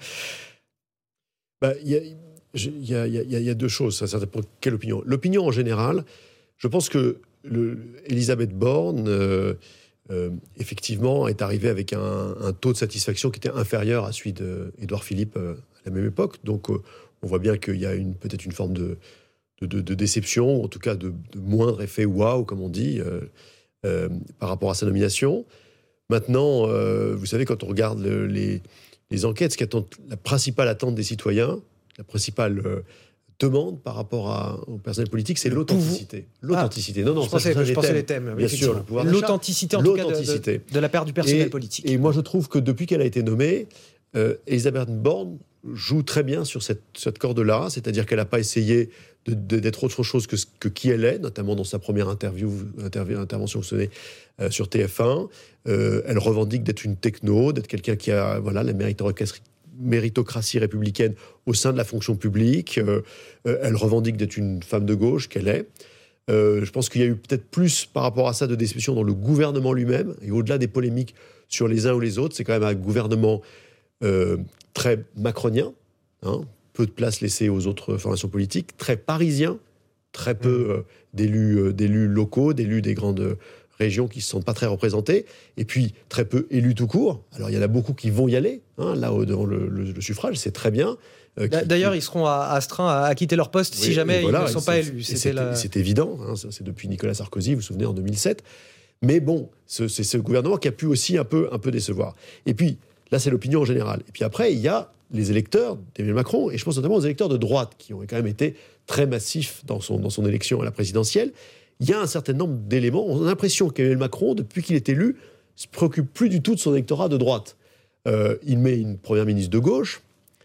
bah, y a, y, a, y, a, y a deux choses. Ça, ça dépend de quelle opinion. L'opinion en général, je pense que le, Elisabeth Borne, euh, euh, effectivement, est arrivée avec un, un taux de satisfaction qui était inférieur à celui d'Édouard Philippe euh, à la même époque. Donc, euh, on voit bien qu'il y a une, peut-être une forme de, de, de, de déception, en tout cas de, de moindre effet waouh, comme on dit. Euh, Euh, par rapport à sa nomination. Maintenant, euh, vous savez, quand on regarde le, les, les enquêtes, ce qui attend, la principale attente des citoyens, la principale euh, demande par rapport à, au personnel politique, c'est l'authenticité. L'authenticité. Ah, non, non, je ça, pensais, ça, je pensais les thèmes. Bien sûr, le pouvoir d'achat. L'authenticité, en tout cas, de, de, de la part du personnel et, politique. Et moi, je trouve que depuis qu'elle a été nommée, euh, Elisabeth Borne joue très bien sur cette, cette corde-là, c'est-à-dire qu'elle n'a pas essayé de, de, d'être autre chose que, que qui elle est, notamment dans sa première interview, interview intervention vous savez, euh, sur T F un. Euh, elle revendique d'être une techno, d'être quelqu'un qui a voilà, la méritocratie, méritocratie républicaine au sein de la fonction publique. Euh, euh, elle revendique d'être une femme de gauche, qu'elle est. Euh, je pense qu'il y a eu peut-être plus par rapport à ça de déception dans le gouvernement lui-même, et au-delà des polémiques sur les uns ou les autres, c'est quand même un gouvernement euh, très macronien, hein, peu de place laissée aux autres formations politiques, très parisien, très peu euh, d'élus, euh, d'élus locaux, d'élus des grandes euh, régions qui ne se sentent pas très représentés, et puis très peu élus tout court. Alors il y en a beaucoup qui vont y aller, hein, là dans le, le, le suffrage, c'est très bien. Euh, qui, D'ailleurs, qui... ils seront astreints à, à quitter leur poste oui, si jamais voilà, ils ne sont pas élus. C'était la... C'est évident, hein, c'est depuis Nicolas Sarkozy, vous vous souvenez, en deux mille sept. Mais bon, ce, c'est ce gouvernement qui a pu aussi un peu, un peu décevoir. Et puis, là, c'est l'opinion en général. Et puis après, il y a les électeurs d'Emmanuel Macron, et je pense notamment aux électeurs de droite, qui ont quand même été très massifs dans son, dans son élection à la présidentielle. Il y a un certain nombre d'éléments. On a l'impression qu'Emmanuel Macron, depuis qu'il est élu, ne se préoccupe plus du tout de son électorat de droite. Euh, il met une première ministre de gauche,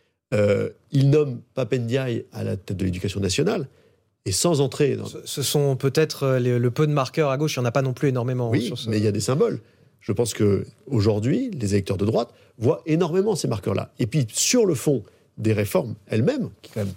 euh, il nomme Pape Ndiaye à la tête de l'éducation nationale, et sans entrer dans... Ce, ce sont peut-être les, le peu de marqueurs à gauche, il n'y en a pas non plus énormément. Oui, sur ce... mais il y a des symboles. Je pense qu'aujourd'hui, les électeurs de droite voient énormément ces marqueurs-là. Et puis, sur le fond des réformes elles-mêmes, qui est quand même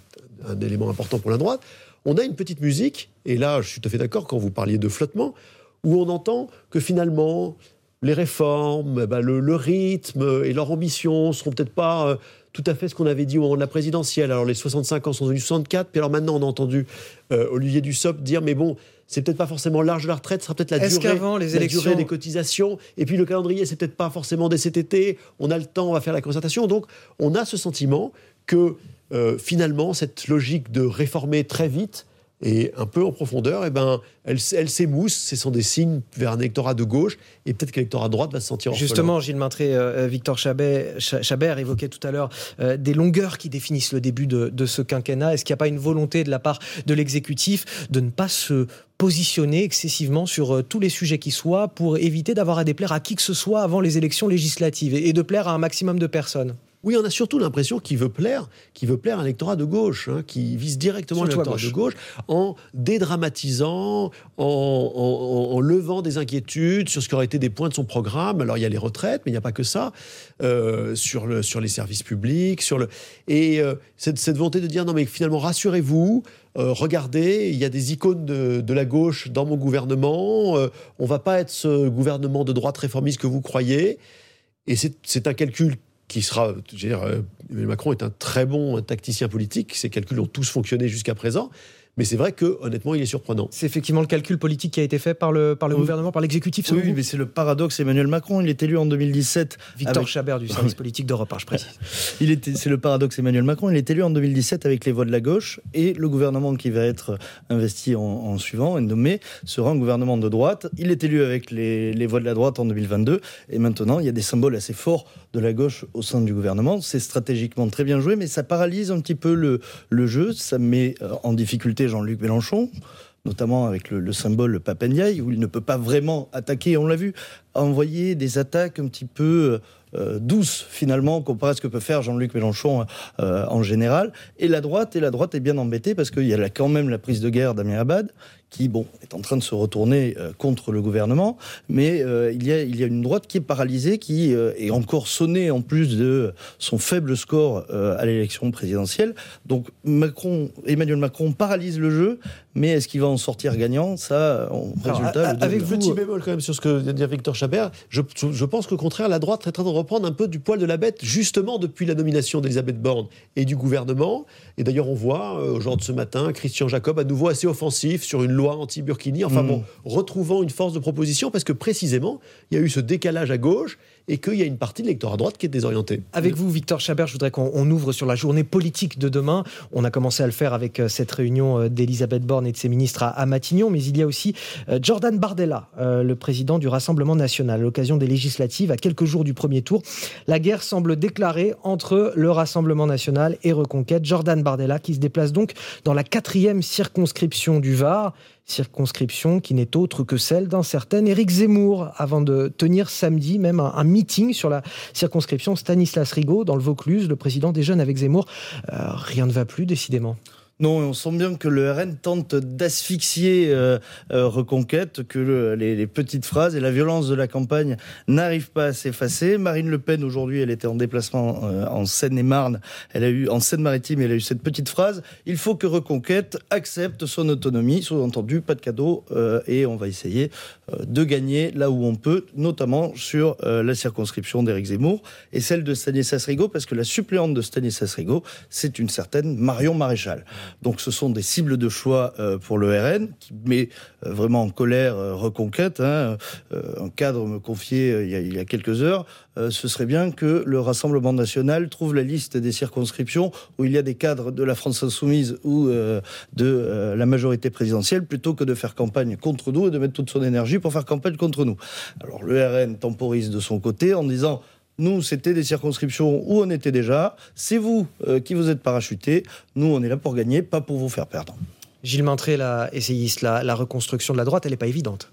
un élément important pour la droite. On a une petite musique, et là, je suis tout à fait d'accord quand vous parliez de flottement, où on entend que finalement, les réformes, eh ben, le, le rythme et leur ambition ne seront peut-être pas euh, tout à fait ce qu'on avait dit au moment de la présidentielle. Alors les soixante-cinq ans sont devenus soixante-quatre, puis alors maintenant on a entendu euh, Olivier Dussopt dire mais bon, c'est peut-être pas forcément l'âge de la retraite, ce sera peut-être la, Est-ce durée, qu'avant les la élections... durée des cotisations, et puis le calendrier c'est peut-être pas forcément dès cet été, on a le temps, on va faire la concertation. Donc on a ce sentiment que euh, finalement cette logique de réformer très vite et un peu en profondeur, eh ben, elle, elle s'émousse, ce sont des signes vers un électorat de gauche, et peut-être que l'électorat de droite va se sentir orphelin. Justement, Gilles Maintré, euh, Victor Chabert, Chabert évoquait tout à l'heure euh, des longueurs qui définissent le début de, de ce quinquennat. Est-ce qu'il n'y a pas une volonté de la part de l'exécutif de ne pas se positionner excessivement sur euh, tous les sujets qui soient pour éviter d'avoir à déplaire à qui que ce soit avant les élections législatives et, et de plaire à un maximum de personnes? Oui, on a surtout l'impression qu'il veut plaire, qu'il veut plaire à un électorat de gauche, hein, qui vise directement l'électorat de gauche en dédramatisant, en, en, en levant des inquiétudes sur ce qui aurait été des points de son programme. Alors il y a les retraites, mais il n'y a pas que ça, euh, sur, le, sur les services publics, sur le... et euh, cette, cette volonté de dire non mais finalement rassurez-vous, euh, regardez, il y a des icônes de, de la gauche dans mon gouvernement, euh, on ne va pas être ce gouvernement de droite réformiste que vous croyez, et c'est, c'est un calcul qui sera, je veux dire, Emmanuel Macron est un très bon tacticien politique, ces calculs ont tous fonctionné jusqu'à présent, mais c'est vrai que, honnêtement, il est surprenant. C'est effectivement le calcul politique qui a été fait par le, par le oui. gouvernement, par l'exécutif. Oui, oui mais c'est le paradoxe Emmanuel Macron, il est élu en deux mille dix-sept. Victor avec... Chabert du service politique d'Europe un, je précise. il était, c'est le paradoxe Emmanuel Macron, il est élu en deux mille dix-sept avec les voix de la gauche, et le gouvernement qui va être investi en, en suivant, et nommé, sera un gouvernement de droite. Il est élu avec les, les voix de la droite en deux mille vingt-deux, et maintenant, il y a des symboles assez forts de la gauche au sein du gouvernement. C'est stratégiquement très bien joué, mais ça paralyse un petit peu le, le jeu, ça met en difficulté Jean-Luc Mélenchon, notamment avec le, le symbole le Pape Ndiaye, où il ne peut pas vraiment attaquer, on l'a vu, envoyer des attaques un petit peu euh, douces, finalement, comparé à ce que peut faire Jean-Luc Mélenchon euh, en général. Et la droite, et la droite est bien embêtée, parce qu'il y a là, quand même la prise de guerre d'Amir Abad, qui, bon, est en train de se retourner euh, contre le gouvernement, mais euh, il, y a, il y a une droite qui est paralysée, qui euh, est encore sonnée, en plus de son faible score euh, à l'élection présidentielle. Donc Macron, Emmanuel Macron paralyse le jeu, mais est-ce qu'il va en sortir gagnant? Ça, on, Alors, résultat... À, avec vous, petit bémol quand même sur ce que vient de dire Victor Chabert, je, je pense qu'au contraire, la droite est en train de reprendre un peu du poil de la bête, justement depuis la nomination d'Elisabeth Borne et du gouvernement. Et d'ailleurs, on voit, euh, au genre de ce matin, Christian Jacob à nouveau assez offensif sur une loi anti-Burkini, enfin mmh. bon, retrouvant une force de proposition, parce que précisément, il y a eu ce décalage à gauche et qu'il y a une partie de l'électorat à droite qui est désorientée. Avec vous, Victor Chabert, je voudrais qu'on on ouvre sur la journée politique de demain. On a commencé à le faire avec euh, cette réunion euh, d'Elisabeth Borne et de ses ministres à, à Matignon, mais il y a aussi euh, Jordan Bardella, euh, le président du Rassemblement national. À l'occasion des législatives, à quelques jours du premier tour, la guerre semble déclarée entre le Rassemblement national et Reconquête. Jordan Bardella qui se déplace donc dans la quatrième circonscription du Var, circonscription qui n'est autre que celle d'un certain Éric Zemmour, avant de tenir samedi même un, un meeting sur la circonscription Stanislas Rigaud dans le Vaucluse, le président des Jeunes avec Zemmour. Euh, rien ne va plus, décidément. Non, on sent bien que le R N tente d'asphyxier euh, euh, Reconquête, que le, les, les petites phrases et la violence de la campagne n'arrivent pas à s'effacer. Marine Le Pen, aujourd'hui, elle était en déplacement euh, en Seine-et-Marne, elle a eu en Seine-Maritime, elle a eu cette petite phrase: il faut que Reconquête accepte son autonomie, sous-entendu, pas de cadeau, euh, et on va essayer euh, de gagner là où on peut, notamment sur euh, la circonscription d'Éric Zemmour et celle de Stanislas Rigaud, parce que la suppléante de Stanislas Rigaud, c'est une certaine Marion Maréchal. Donc ce sont des cibles de choix euh, pour le R N, qui met euh, vraiment en colère euh, Reconquête. Hein. Euh, un cadre me confiait euh, il, y a, il y a quelques heures, euh, ce serait bien que le Rassemblement national trouve la liste des circonscriptions où il y a des cadres de la France insoumise ou euh, de euh, la majorité présidentielle, plutôt que de faire campagne contre nous et de mettre toute son énergie pour faire campagne contre nous. Alors le R N temporise de son côté en disant: nous, c'était des circonscriptions où on était déjà. C'est vous euh, qui vous êtes parachutés. Nous, on est là pour gagner, pas pour vous faire perdre. Gilles Maintré, la essayiste, la, la reconstruction de la droite, elle n'est pas évidente.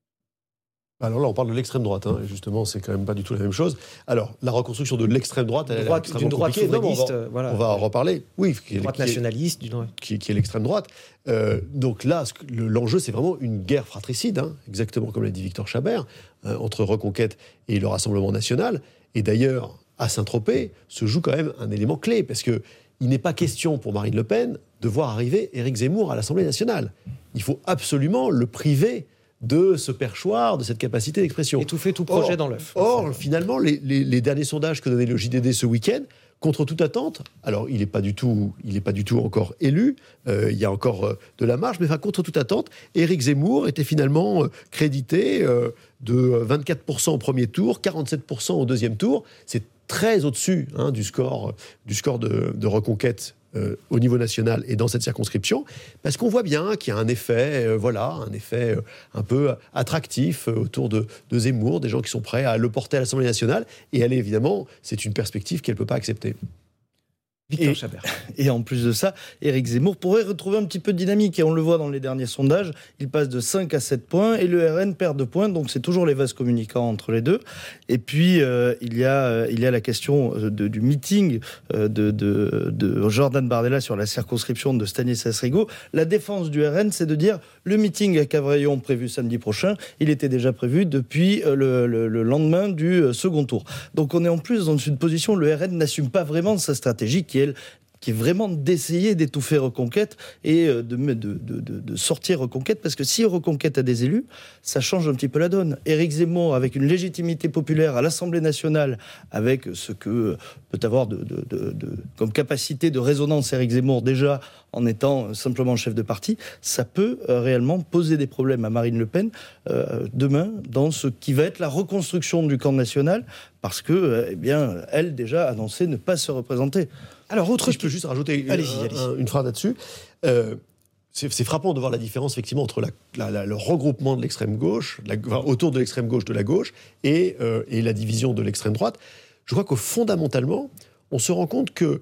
Alors là, on parle de l'extrême droite, hein, et justement, c'est quand même pas du tout la même chose. Alors, la reconstruction de l'extrême droite, elle droite, est extrêmement d'une droite compliquée. souverainiste, non, on va, voilà. on va en reparler. Oui, qui est, droite qui est, nationaliste, du droit. Qui, qui est l'extrême droite. Euh, donc là, ce que, le, l'enjeu, c'est vraiment une guerre fratricide, hein, exactement comme l'a dit Victor Chabert, euh, entre Reconquête et le Rassemblement national. Et d'ailleurs, à Saint-Tropez, se joue quand même un élément clé, parce que il n'est pas question pour Marine Le Pen de voir arriver Éric Zemmour à l'Assemblée nationale. Il faut absolument le priver de ce perchoir, de cette capacité d'expression. Étouffer tout projet or, dans l'œuf. Or, finalement, les, les, les derniers sondages que donnait le J D D ce week-end, contre toute attente, alors il n'est pas du tout, il n'est pas du tout encore élu, euh, il y a encore euh, de la marge, mais enfin, contre toute attente, Éric Zemmour était finalement euh, crédité euh, de vingt-quatre pour cent au premier tour, quarante-sept pour cent au deuxième tour. C'est très au-dessus hein, du score, du score de, de Reconquête euh, au niveau national et dans cette circonscription, parce qu'on voit bien qu'il y a un effet, euh, voilà, un effet euh, un peu attractif euh, autour de, de Zemmour, des gens qui sont prêts à le porter à l'Assemblée nationale, et elle, évidemment, c'est une perspective qu'elle ne peut pas accepter. Victor Chabert. Et en plus de ça, Éric Zemmour pourrait retrouver un petit peu de dynamique. Et on le voit dans les derniers sondages, il passe de cinq à sept points et le R N perd deux points. Donc c'est toujours les vases communicants entre les deux. Et puis euh, il, y a, euh, il y a la question de, du meeting euh, de, de, de Jordan Bardella sur la circonscription de Stanislas Rigaud. La défense du R N, c'est de dire le meeting à Cavaillon prévu samedi prochain, il était déjà prévu depuis euh, le, le, le lendemain du euh, second tour. Donc on est en plus dans une position où le R N n'assume pas vraiment sa stratégie qui est qui est vraiment d'essayer d'étouffer Reconquête et de, de, de, de sortir Reconquête, parce que si Reconquête a des élus, ça change un petit peu la donne. Éric Zemmour, avec une légitimité populaire à l'Assemblée nationale, avec ce que peut avoir de, de, de, de, comme capacité de résonance Éric Zemmour déjà en étant simplement chef de parti, ça peut euh, réellement poser des problèmes à Marine Le Pen euh, demain dans ce qui va être la reconstruction du camp national, parce que, euh, eh bien, elle déjà annoncé ne pas se représenter. Alors, autre... Si je peux juste rajouter allez-y, un, allez-y. Un, une phrase là-dessus. Euh, c'est, c'est frappant de voir la différence, effectivement, entre la, la, la, le regroupement de l'extrême gauche, la, enfin, autour de l'extrême gauche de la gauche, et, euh, et la division de l'extrême droite. Je crois que fondamentalement, on se rend compte que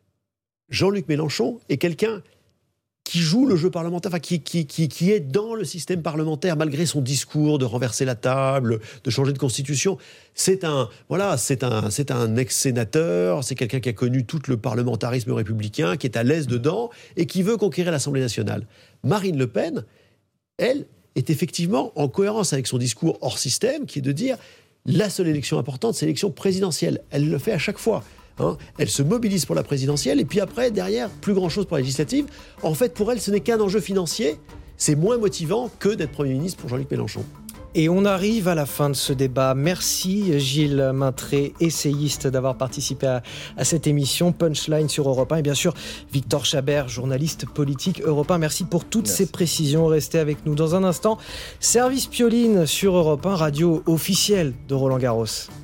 Jean-Luc Mélenchon est quelqu'un qui joue le jeu parlementaire, enfin qui, qui, qui, qui est dans le système parlementaire, malgré son discours de renverser la table, de changer de constitution. C'est un, voilà, c'est un, c'est un ex-sénateur, c'est quelqu'un qui a connu tout le parlementarisme républicain, qui est à l'aise dedans et qui veut conquérir l'Assemblée nationale. Marine Le Pen, elle, est effectivement en cohérence avec son discours hors système, qui est de dire la seule élection importante, c'est l'élection présidentielle. Elle le fait à chaque fois. Hein, elle se mobilise pour la présidentielle et puis après, derrière, plus grand-chose pour la législative. En fait, pour elle, ce n'est qu'un enjeu financier. C'est moins motivant que d'être Premier ministre pour Jean-Luc Mélenchon. Et on arrive à la fin de ce débat. Merci Gilles Maintré, essayiste, d'avoir participé à, à cette émission Punchline sur Europe un. Et bien sûr, Victor Chabert, journaliste politique Europe un. Merci pour toutes Merci. ces précisions. Restez avec nous dans un instant. Service Pioline sur Europe un, radio officielle de Roland Garros.